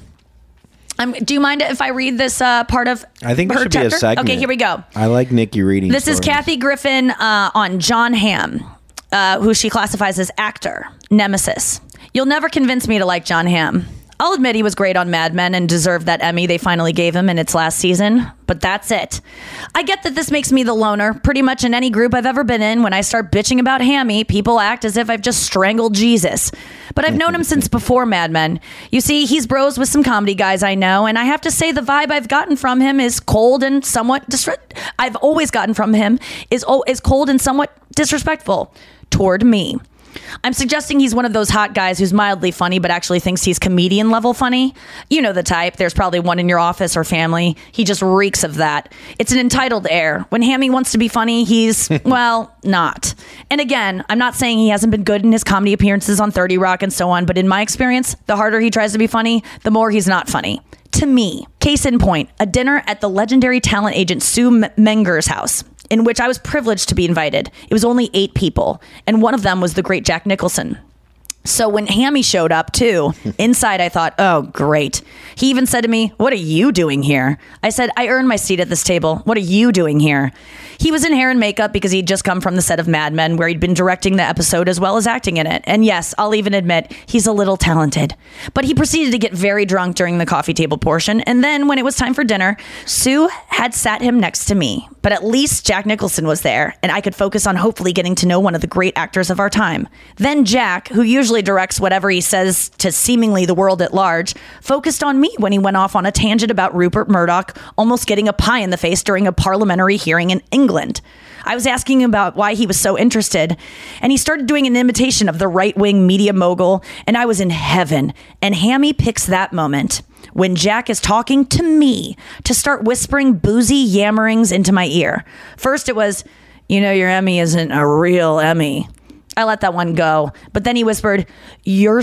Um, do you mind if I read this uh, part of I think her there should chapter? be a segment. Okay, here we go. I like Nikki reading This stories. is Kathy Griffin uh, on John Hamm, uh, who she classifies as actor, nemesis. You'll never convince me to like John Hamm. I'll admit he was great on Mad Men and deserved that Emmy they finally gave him in its last season, but that's it. I get that this makes me the loner. Pretty much in any group I've ever been in, when I start bitching about Hammy, people act as if I've just strangled Jesus. But I've known him since before Mad Men. You see, he's bros with some comedy guys I know, and I have to say the vibe I've gotten from him is cold and somewhat dis- I've always gotten from him is is cold and somewhat disrespectful toward me. I'm suggesting he's one of those hot guys who's mildly funny but actually thinks he's comedian level funny. You know the type. There's probably one in your office or family. He just reeks of that. It's an entitled air. When Hammy wants to be funny, he's, well, not. And again, I'm not saying he hasn't been good in his comedy appearances on thirty Rock and so on, but in my experience, the harder he tries to be funny, the more he's not funny. To me, case in point, a dinner at the legendary talent agent Sue Menger's house, in which I was privileged to be invited. It was only eight people, and one of them was the great Jack Nicholson. So when Hammy showed up too, inside I thought, oh, great. He even said to me, what are you doing here? I said, I earned my seat at this table. What are you doing here? He was in hair and makeup because he'd just come from the set of Mad Men where he'd been directing the episode as well as acting in it. And yes, I'll even admit he's a little talented. But he proceeded to get very drunk during the coffee table portion. And then when it was time for dinner, Sue had sat him next to me. But at least Jack Nicholson was there, and I could focus on hopefully getting to know one of the great actors of our time. Then Jack, who usually directs whatever he says to seemingly the world at large, focused on me when he went off on a tangent about Rupert Murdoch almost getting a pie in the face during a parliamentary hearing in England. I was asking him about why he was so interested, and he started doing an imitation of the right-wing media mogul, and I was in heaven. And Hammy picks that moment when Jack is talking to me to start whispering boozy yammerings into my ear. First it was, you know, your Emmy isn't a real Emmy. I let that one go. But then he whispered, you're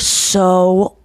so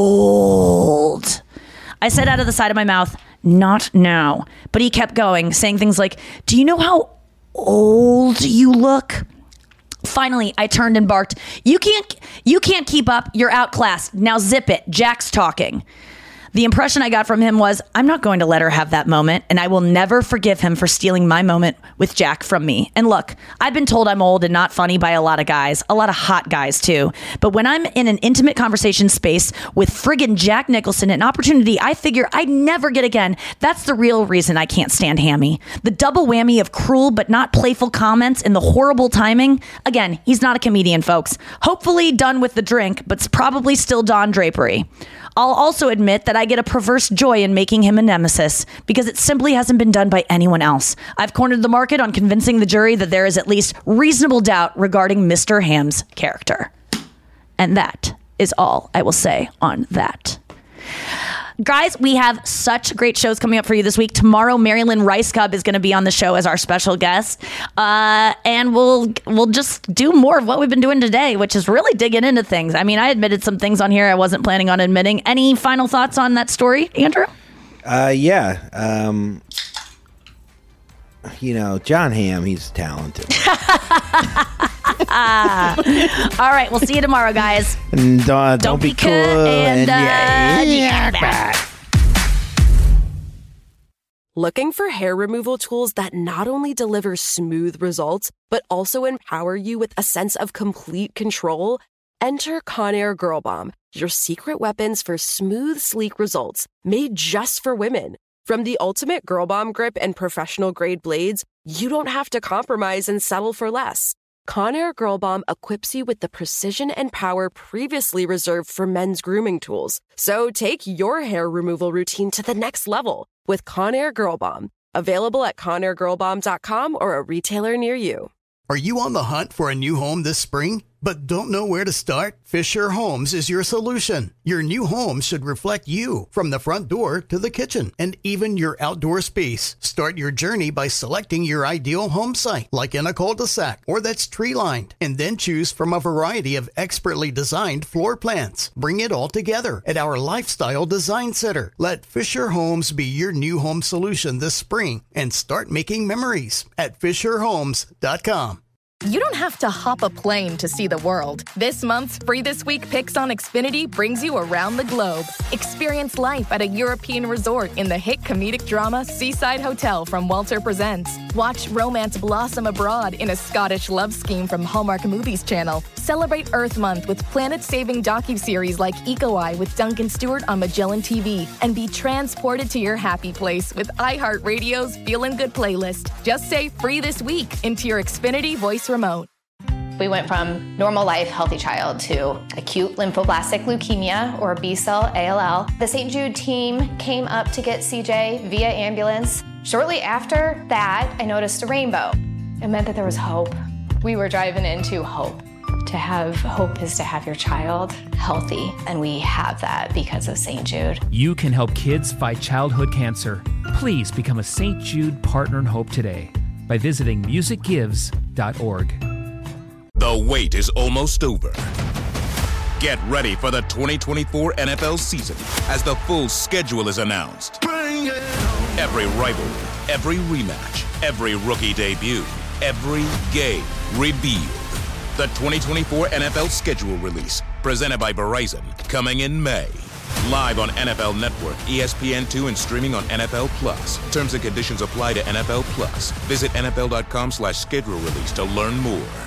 old. I said out of the side of my mouth, not now. But he kept going, saying things like, do you know how old you look? Finally, I turned and barked, you can't, you can't keep up. You're outclassed. Now zip it. Jack's talking. The impression I got from him was, I'm not going to let her have that moment, and I will never forgive him for stealing my moment with Jack from me. And look, I've been told I'm old and not funny by a lot of guys, a lot of hot guys too. But when I'm in an intimate conversation space with friggin' Jack Nicholson, an opportunity I figure I'd never get again, that's the real reason I can't stand Hammy. The double whammy of cruel but not playful comments and the horrible timing. Again, he's not a comedian, folks. Hopefully done with the drink, but probably still Don Drapery. I'll also admit that I get a perverse joy in making him a nemesis because it simply hasn't been done by anyone else. I've cornered the market on convincing the jury that there is at least reasonable doubt regarding Mister Hamm's character. And that is all I will say on that. Guys, we have such great shows coming up for you this week. Tomorrow, Marilyn Rice Cub is going to be on the show as our special guest. Uh, and we'll we'll just do more of what we've been doing today, which is really digging into things. I mean, I admitted some things on here I wasn't planning on admitting. Any final thoughts on that story, Andrew? Uh, yeah. Um, you know, John Hamm, he's talented. All right, we'll see you tomorrow, guys. And, uh, don't, Don't be, be cool. cool and, and uh, yeah, yeah. Looking for hair removal tools that not only deliver smooth results, but also empower you with a sense of complete control? Enter Conair Girl Bomb, your secret weapons for smooth, sleek results, made just for women. From the ultimate Girl Bomb grip and professional grade blades, you don't have to compromise and settle for less. Conair Girl Bomb equips you with the precision and power previously reserved for men's grooming tools. So take your hair removal routine to the next level with Conair Girl Bomb. Available at conair girl bomb dot com or a retailer near you. Are you on the hunt for a new home this spring, but don't know where to start? Fisher Homes is your solution. Your new home should reflect you, from the front door to the kitchen, and even your outdoor space. Start your journey by selecting your ideal home site, like in a cul-de-sac or that's tree-lined, and then choose from a variety of expertly designed floor plans. Bring it all together at our Lifestyle Design Center. Let Fisher Homes be your new home solution this spring and start making memories at fisher homes dot com. You don't have to hop a plane to see the world. This month's Free This Week Picks on Xfinity brings you around the globe. Experience life at a European resort in the hit comedic drama Seaside Hotel from Walter Presents. Watch romance blossom abroad in a Scottish love scheme from Hallmark Movies Channel. Celebrate Earth Month with planet-saving docuseries like Eco Eye with Duncan Stewart on Magellan T V. And be transported to your happy place with iHeartRadio's Feelin' Good playlist. Just say Free This Week into your Xfinity voice remote. We went from normal life, healthy child to acute lymphoblastic leukemia, or B-cell A L L. The Saint Jude team came up to get C J via ambulance. Shortly after that, I noticed a rainbow. It meant that there was hope. We were driving into hope. To have hope is to have your child healthy, and we have that because of Saint Jude. You can help kids fight childhood cancer. Please become a Saint Jude Partner in Hope today by visiting music gives dot org. The wait is almost over. Get ready for the twenty twenty-four N F L season as the full schedule is announced. Every rivalry, every rematch, every rookie debut, every game revealed. The twenty twenty-four N F L schedule release, presented by Verizon, coming in May. Live on N F L Network, E S P N two, and streaming on N F L Plus. Terms and conditions apply to N F L Plus. Visit N F L dot com slash schedule release to learn more.